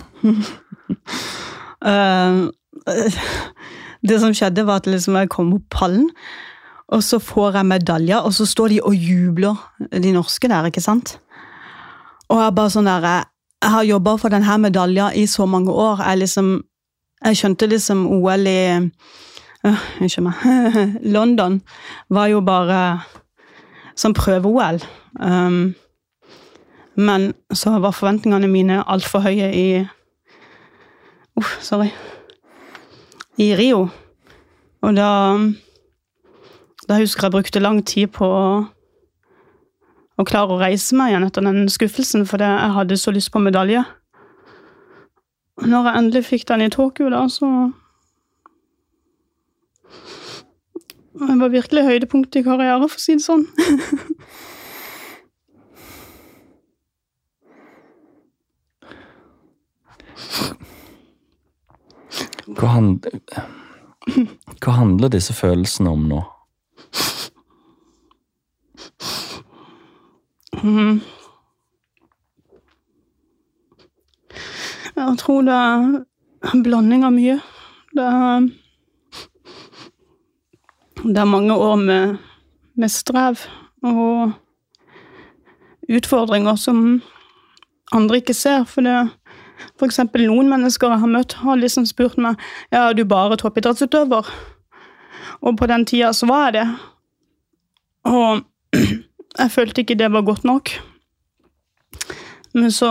uh, det som skjedde var at liksom jeg kom opp pallen, og så får jeg medaljer, og så står de og jubler, de norske der, ikke sant? Og jeg bare sånn der, jeg har jobbet for denne medaljen i så mange år. Jeg, liksom, jeg skjønte liksom O L i øh, unnskyld meg, London var jo bare som prøve-O L. Um, men så var forventningene mine alt for høye i uh, sorry i Rio. Og da da husker jeg brukte lang tid på å klare å reise meg igjen etter den skuffelsen, for jeg hadde så lyst på medalje. Når jeg endelig fikk den i Tokyo da, så det var virkelig høydepunkt i karriere, for å si det sånn. Hva, hand... Hva handler disse følelsene om nå? Mm. Jeg tror det er en blanding av mye. Det er, det er mange år med, med strev og utfordringer som andre ikke ser. For det, for eksempel noen mennesker jeg har møtt har liksom spurt meg, ja, er du bare toppidrettsutøver? Og på den tida så var jeg det. Og jeg følte ikke det var godt nok. Men så,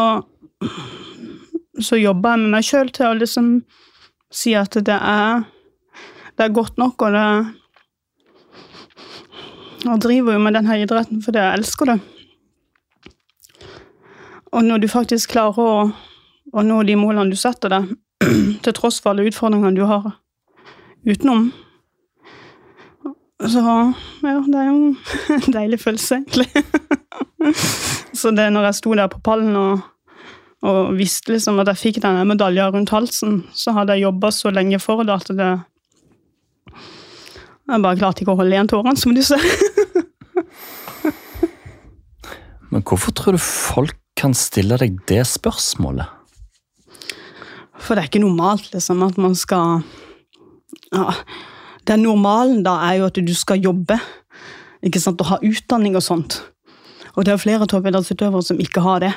så jobbet jeg med meg selv til å liksom si at det er, det er godt nok, og det, jeg driver jo med denne idretten fordi jeg elsker det. Og når du faktisk klarer å, å nå de målene du setter deg, til tross for alle utfordringene du har utenom, så ja, det er jo en deilig følelse, egentlig. Så det når jeg sto der på pallen og, og visste liksom at jeg fikk denne medaljen rundt halsen, så hadde jeg jobbet så lenge for det at det jeg bare klarte ikke å holde igjen tårene, som du ser. Men hvorfor tror du folk kan stille deg det spørsmålet? For det er ikke normalt, liksom, at man skal ja, den normalen da er jo at du skal jobbe, ikke sant, og ha utdanning og sånt. Og det er flere toppidrettsutøvere som ikke har det.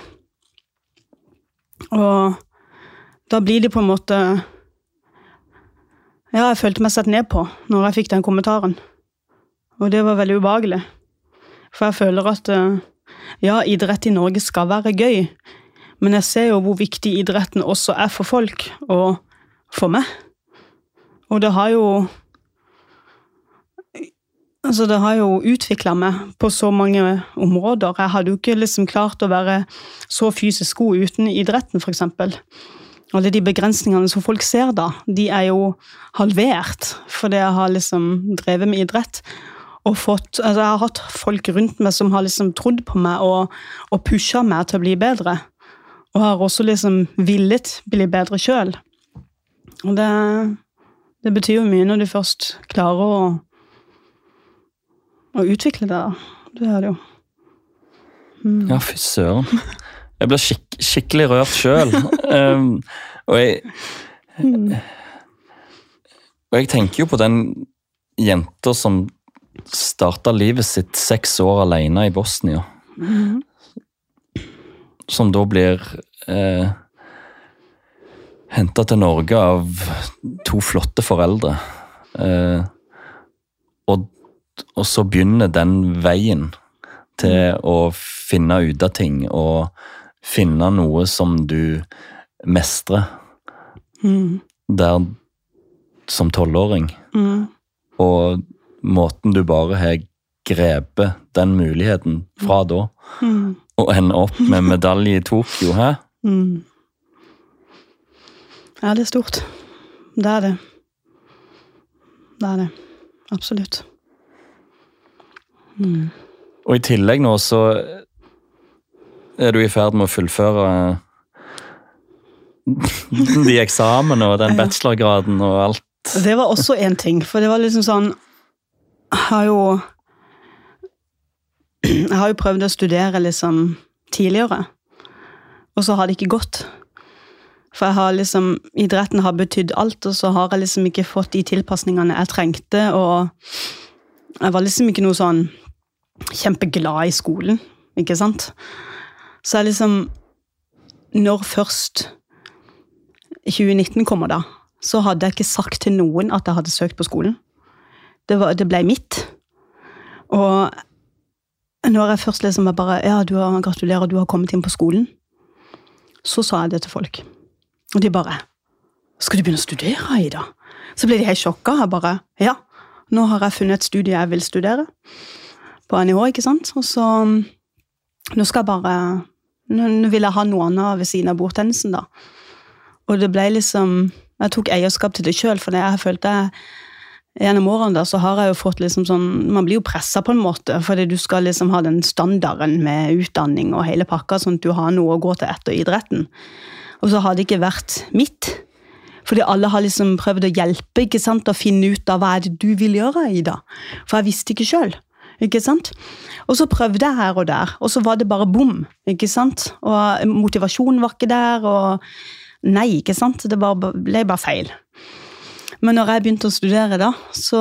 Og da blir det på en måte, ja, jeg følte meg sett ned på når jeg fikk den kommentaren. Og det var veldig ubehagelig. For jeg føler at, ja, idrett i Norge skal være gøy, men jeg ser jo hvor viktig idretten også er for folk, og for meg. Og det har jo Altså, det har jo utviklet meg på så mange områder. Jeg hadde jo ikke liksom klart å være så fysisk god uten idretten, for eksempel. Alle de begrensningene som folk ser da, de er jo halvert, fordi jeg har liksom drevet med idrett. Og fått, altså jeg har hatt folk rundt meg som har liksom trodd på meg og, og pushet meg til å bli bedre. Og har også liksom villet bli bedre selv. Og det, det betyr jo mye når du først klarer å og utvikle det da. Det er det jo. Mm. Ja, fy søren. Jeg ble skik skikkelig rørt selv. um, og jeg mm. og jeg tenker jo på den jenta som startet livet sitt seks år alene i Bosnia. Mm. Som da blir eh, hentet til Norge av to flotte foreldre. Eh, og Og så begynner den veien til å finne ut av ting, og finne noe som du mestrer. Mm. Der som tolvåring. Mm. Og måten du bare har grepet den muligheten fra da, Mm. Og ende opp med medalje i Tokyo, hæ? Mm. Ja, det er stort. Det er det. Det er det. Absolutt. Mm. Og i tillegg nå så er du i ferd med å fullføre de eksamene og den bachelorgraden og alt. Det var også en ting, for det var liksom sånn, jeg har jo, jeg har jo prøvd å studere liksom tidligere, og så har det ikke gått. For jeg har liksom, idretten har betydd alt, og så har jeg liksom ikke fått de tilpasningene jeg trengte, og jeg var liksom ikke noe sånn kjempeglad i skolen, ikke sant? Så jeg liksom, når først tjue nitten kommer da, så hadde jeg ikke sagt til noen at jeg hadde søkt på skolen. Det, var, det ble mitt. Og når jeg først liksom bare, ja, du har, gratulerer, du har kommet inn på skolen, så sa jeg det til folk. Og de bare, skal du begynne å studere i da? Så ble de helt sjokket. Jeg bare, ja, nå har jeg funnet et studie jeg vil studere på N I H, ikke sant? Og så, nå skal jeg bare, nå vil jeg ha noe annet ved siden av bordtennisen da. Og det ble liksom, jeg tok eierskap til det selv, for jeg følte jeg, gjennom årene da, så har jeg jo fått liksom sånn, man blir jo presset på en måte, fordi du skal liksom ha den standarden med utdanning og hele pakka, sånn at du har noe å gå til etter idretten. Og så har det ikke vært mitt, fordi alle har liksom prøvd å hjelpe, ikke sant, å finne ut av hva er det du vil gjøre i da. For jeg visste ikke selv, ikke sant? Og så prøvde jeg her og der, og så var det bare bom, ikke sant? Og motivasjonen var ikke der, og nei, ikke sant? Det bare, ble bare feil. Men når jeg begynte å studere da, så,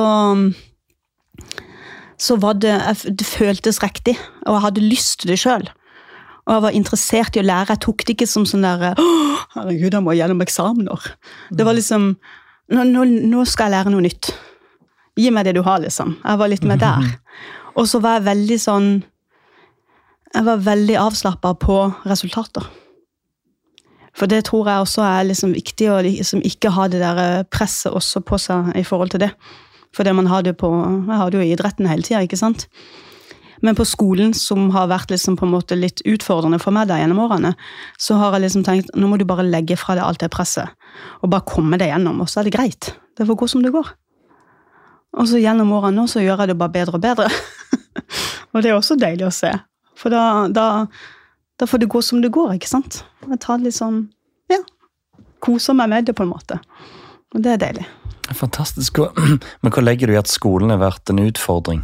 så var det, det føltes riktig, og jeg hadde lyst til det selv. Og jeg var interessert i å lære. Jeg tok det ikke som sånn der, «Åh, herregud, jeg må gjennom eksamener». Det var liksom, nå, nå, nå skal jeg lære noe nytt. Gi meg det du har, liksom. Jeg var litt med der. Og så var jeg veldig sånn, jeg var veldig avslappet på resultater. For det tror jeg også er liksom viktig å liksom ikke ha det der presset også på seg i forhold til det. For det man har det på, jeg har det jo i idretten hele tiden, ikke sant? Men på skolen, som har vært liksom på en måte litt utfordrende for meg da gjennom årene, så har jeg liksom tenkt, nå må du bare legge fra deg alt det presset, og bare komme deg gjennom, og så er det greit. Det får gå som det går. Og så gjennom årene nå, så gjør jeg det bare bedre og bedre. Og det er også deilig å se. For da, da, da får det gå som det går, ikke sant? Jeg tar litt sånn, ja, koser meg med det på en måte. Og det er deilig. Fantastisk. Men hva legger du i at skolen har vært en utfordring?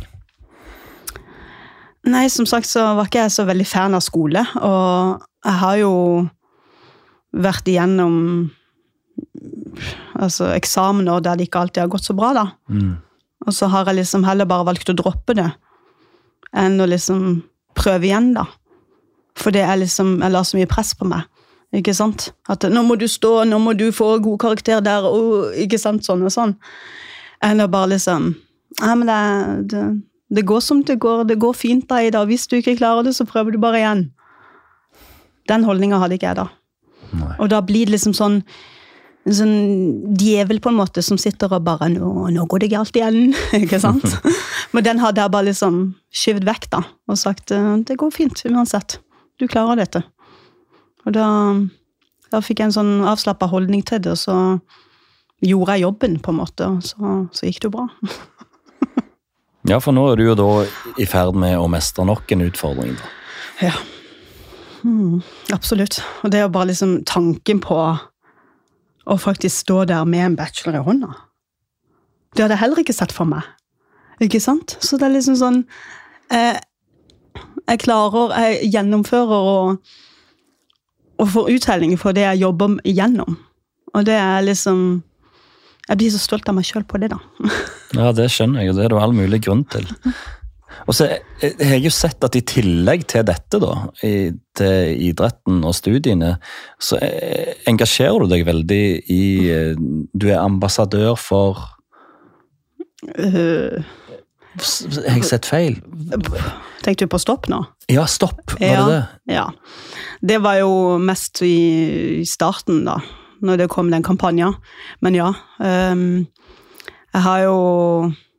Nei, som sagt så var ikke jeg så veldig fan av skole, og jeg har jo vært igjennom altså, eksamener der det ikke alltid har gått så bra da. Mm. Og så har jeg liksom heller bare valgt å droppe det, enn å liksom prøve igjen da. For det er liksom, jeg la så mye press på meg, ikke sant? At nå må du stå, nå må du få god karakter der, og ikke sant, sånn og sånn. Enn å bare liksom, ja, men det, det, det går som det går, det går fint da i dag. Hvis du ikke klarer det, så prøver du bare igjen. Den holdningen hadde ikke jeg da. Nei. Og da blir det liksom sånn, en sånn djevel på en måte, som sitter og bare, nå, nå går det ikke alt igjen, ikke sant? Men den hadde jeg bare liksom skyvd vekk da, og sagt, det går fint uansett. Du klarer dette. Og da, da fikk jeg en sånn avslappet holdning til det, og så gjorde jeg jobben på en måte, og så, så gikk det bra. Ja, for nå er du jo da i ferd med å mestre nok en utfordring da. Ja, hmm, absolutt. Og det er jo bare liksom tanken på å faktisk stå der med en bachelor i hånda. Det hadde jeg heller ikke sett for meg. Ikke sant? Så det er liksom sånn, eh, jeg klarer, jeg gjennomfører og, og får uttelling for det jeg jobber igjennom. Og det er liksom, jeg blir så stolt av meg selv på det da. Ja, det skjønner jeg, og det er det all mulig grunn til. Og så jeg har jeg jo sett at i tillegg til dette da, i, til idretten og studiene, så engasjerer du deg veldig i, du er ambassadør for... Uh, har jeg sett feil? Tenkte du på stopp nå? Ja, stopp, var ja, det det? Ja, det var jo mest i, i starten da, når det kom den kampanjen. Men ja, um, jeg har jo...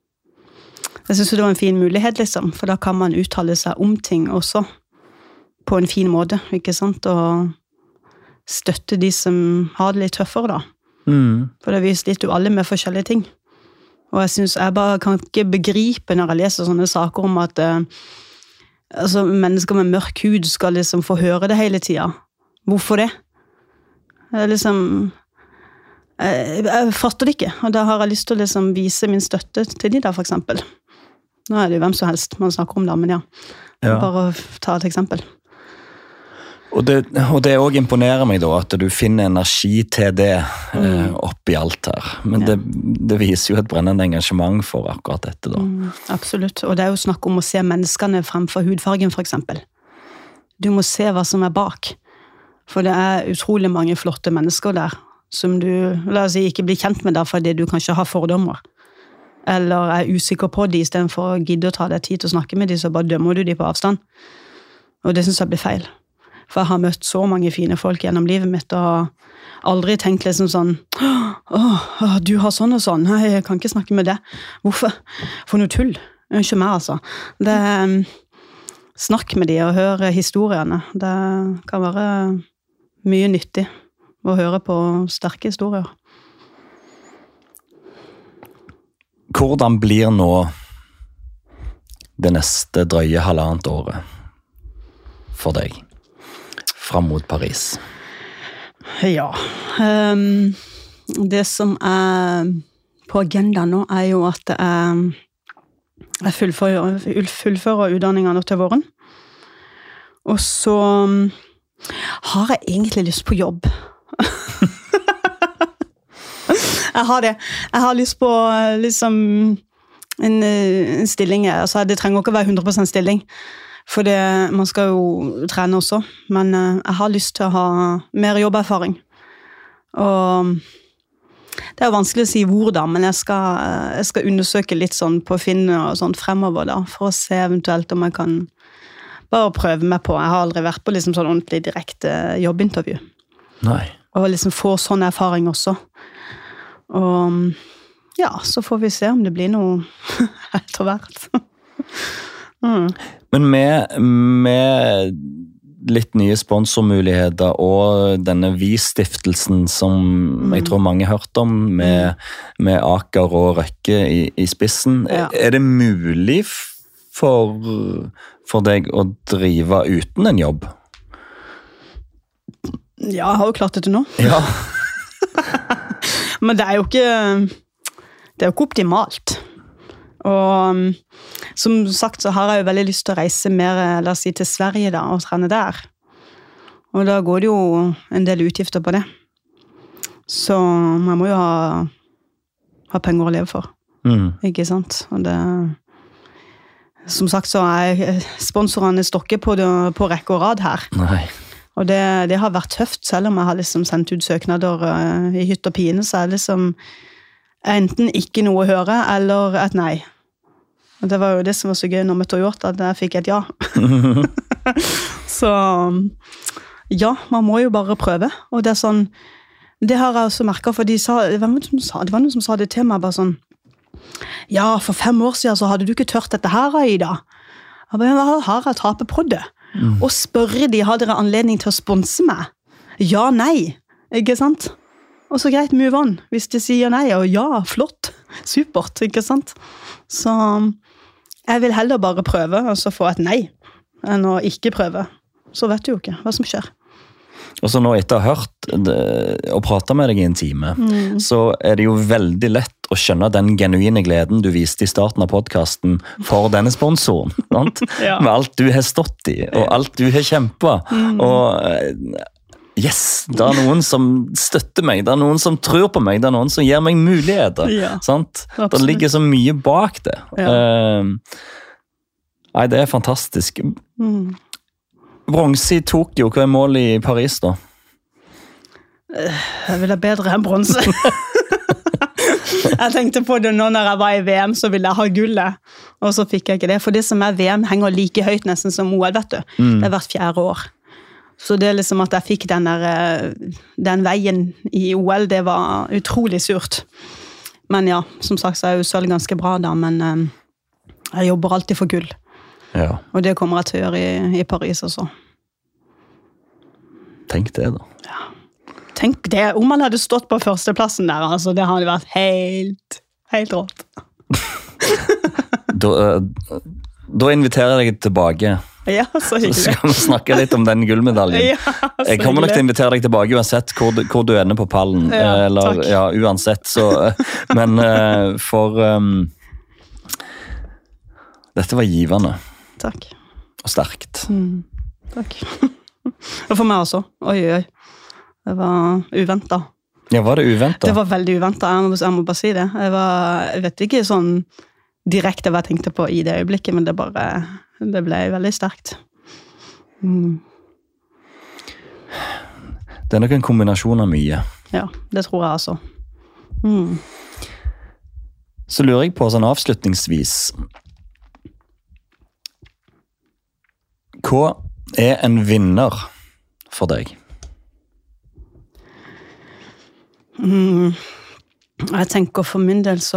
Jeg synes det var en fin mulighet liksom, for da kan man uttale seg om ting også, på på en fin måte, ikke sant? Og støtte de som har det litt tøffere da. Mm. For det viser litt jo alle med forskjellige ting. Og jeg synes, jeg bare kan ikke begripe når jeg leser sånne saker om at uh, altså, mennesker med mørk hud skal liksom få høre det hele tiden. Hvorfor det? Jeg liksom... Jeg, jeg fatter det ikke, og da har jeg lyst til å liksom vise min støtte til de der, for eksempel. Nå er det jo hvem som helst man snakker om da, men ja. ja. Bare ta et eksempel. Og det, og det også imponerer meg da, at du finner energi til det mm. eh, oppi alt her. Men ja. det, det viser jo et brennende engasjement for akkurat dette da. Mm, absolutt, og det er jo snakk om å se menneskene fremfor hudfargen, for eksempel. Du må se hva som er bak. For det er utrolig mange flotte mennesker der, som du, la oss si, ikke blir kjent med der, fordi du kanskje har fordommer. Eller er usikker på de, i stedet for å gidde å ta deg tid til å snakke med de, så bare dømmer du de på avstand. Og det synes jeg blir feil. For jeg har møtt så mange fine folk gjennom livet mitt, og aldri tenkt liksom sånn, åh, du har sånn og sånn, jeg kan ikke snakke med det. Hvorfor? For noe tull. Det er ikke meg, altså. Det, snakk med de og høre historiene. Det kan være mye nyttig å høre på sterke historier. Hvordan blir nå det neste drøye halvannet året for deg? Fram mot Paris. Ja. Um, det som er på agendaen nå er jo at jeg, jeg fullfører, fullfører utdanningen nå til våren. Og så har jeg egentlig lyst på jobb. jeg har det. Jeg har lyst på liksom en, en stilling. Altså, det trenger ikke å være hundre prosent stilling. For det, man skal jo trene også, men jeg har lyst til å ha mer jobberfaring. Og det er jo vanskelig å si hvor da, men jeg skal, jeg skal undersøke litt sånn på Finn og sånt fremover da, for å se eventuelt om jeg kan bare prøve meg på. Jeg har aldri vært på liksom sånn ordentlig direkte jobbintervju. Nei. Og liksom få sånn erfaring også. Og ja, så får vi se om det blir noe etter hvert. mm. Men med, med litt nye sponsormuligheter og denne V-stiftelsen som mm. jeg tror mange har hørt om, med, med Aker og Røkke i, i spissen, ja. Er det mulig for, for deg å drive uten en jobb? Ja, jeg har jo klart det til nå. Ja. Men det er jo ikke, det er jo ikke optimalt. Og som sagt så har jeg jo veldig lyst til å reise mer, la oss si, til Sverige da, og trene der. Og da går det jo en del utgifter på det. Så man må jo ha, ha penger å leve for. Mm. Ikke sant? Og det, som sagt så er sponsorene stokke på, det, på rekke og rad her. Nei. Og det, det har vært tøft, selv om jeg har liksom sendt ut søknader uh, i hytt og pine, så er det liksom enten ikke noe å høre, eller et nei. Og det var jo det som var så gøy når vi tog gjort, at jeg fikk et ja. Så ja, man må jo bare prøve. Og det er sånn, det har jeg også merket, for de sa, det var noen som sa, det var noen som sa det til meg, bare sånn, ja, for fem år siden så hadde du ikke tørt dette her, Aida. Jeg bare, hva har jeg tapet på det? Mm. Og spørre de, har dere anledning til å sponse meg? Ja, nei, ikke sant? Og så greit, move on, hvis de sier nei, og ja, flott, supert, ikke sant? Så jeg vil heller bare prøve, og så få et nei, enn å ikke prøve. Så vet du jo ikke hva som skjer. Og så nå etter å ha hørt det, og pratet med deg i en time, mm. så er det jo veldig lett å skjønne den genuine gleden du viste i starten av podcasten for denne sponsoren. Ja. Med alt du har stått i, og alt du har kjempet. Mm. Og yes, det er noen som støtter meg, det er noen som tror på meg, det er noen som gir meg muligheter. Ja, sant? Det ligger så mye bak det. Ja. Uh, nei, det er fantastisk. Mm. Bronse i Tokyo, hva er målet i Paris da? Jeg vil ha bedre enn bronse. Jeg tenkte på det nå når jeg var i V M, så ville jeg ha gullet, og så fikk jeg ikke det. For det som er V M henger like høyt nesten som O L, vet du. Mm. Det er hvert fjerde år. Så det er liksom at jeg fikk den, der, den veien i O L, det var utrolig surt. Men ja, som sagt så er jo sølv ganske bra da, men um, jeg jobber alltid for gull. Ja. Og det kommer jeg til å gjøre i, i Paris også. Tenk det da. Ja. Tenk det, om han hadde stått på førsteplassen der, altså, det hadde vært helt, helt rått. da, da inviterer jeg deg tilbake. Ja, så hyggelig. Så skal vi snakke litt om den gullmedaljen. Ja, så jeg kommer nok til å hyggelig. invitere deg tilbake uansett hvor, du- hvor du ender på pallen. Ja, Eller, takk. ja, uansett. Så, men uh, for um, dette var givende Takk. og sterkt. Mm, takk. Og for meg også. Oi, oi, oi. Det var uventet. Ja, var det uventet? Det var veldig uventet, jeg må, jeg må bare si det. Jeg, var, jeg vet ikke sånn direkte hva jeg tenkte på i det øyeblikket, men det bare, det ble veldig sterkt. Mm. Det er nok en kombinasjon av mye. Ja, det tror jeg altså. Mm. Så lurer jeg på sånn avslutningsvis. Hva er en vinner for deg? Mm. Jeg tenker for min del så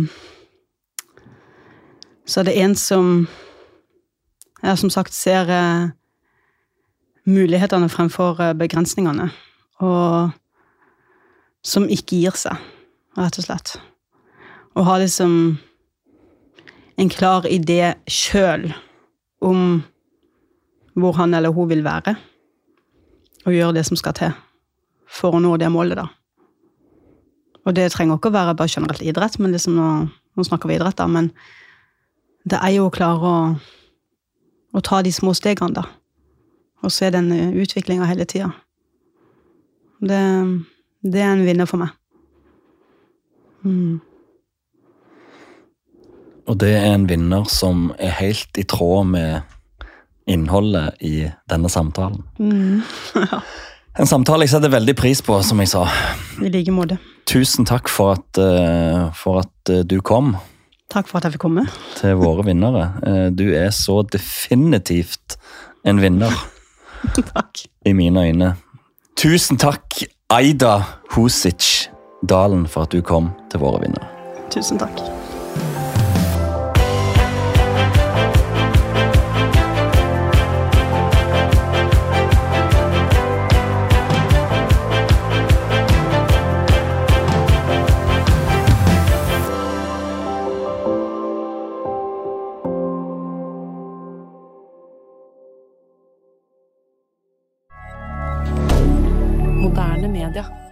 så er det en som jeg som sagt ser eh, mulighetene fremfor eh, begrensningene, og som ikke gir seg, rett og slett. Og har liksom en klar idé selv om hvor han eller hun vil være, og gjøre det som skal til for å nå det målet da. Og det trenger ikke å være bare generelt idrett, men liksom nå, nå snakker vi idrett da, men det er jo å klare å, å ta de små stegene da, og se den utviklingen hele tiden. Det, det er en vinner for meg. Mm. Og det er en vinner som er helt i tråd med innholdet i denne samtalen. Mm. Ja. En samtale jeg setter veldig pris på, som jeg sa. I like måte. Tusen takk for at, uh, for at uh, du kom Takk for at jeg fikk komme. til våre vinnere. Uh, du er så definitivt en vinner Takk. i mine øyne. Tusen takk, Aida Husic Dalen, for at du kom til våre vinnere. Tusen takk. Moderne media.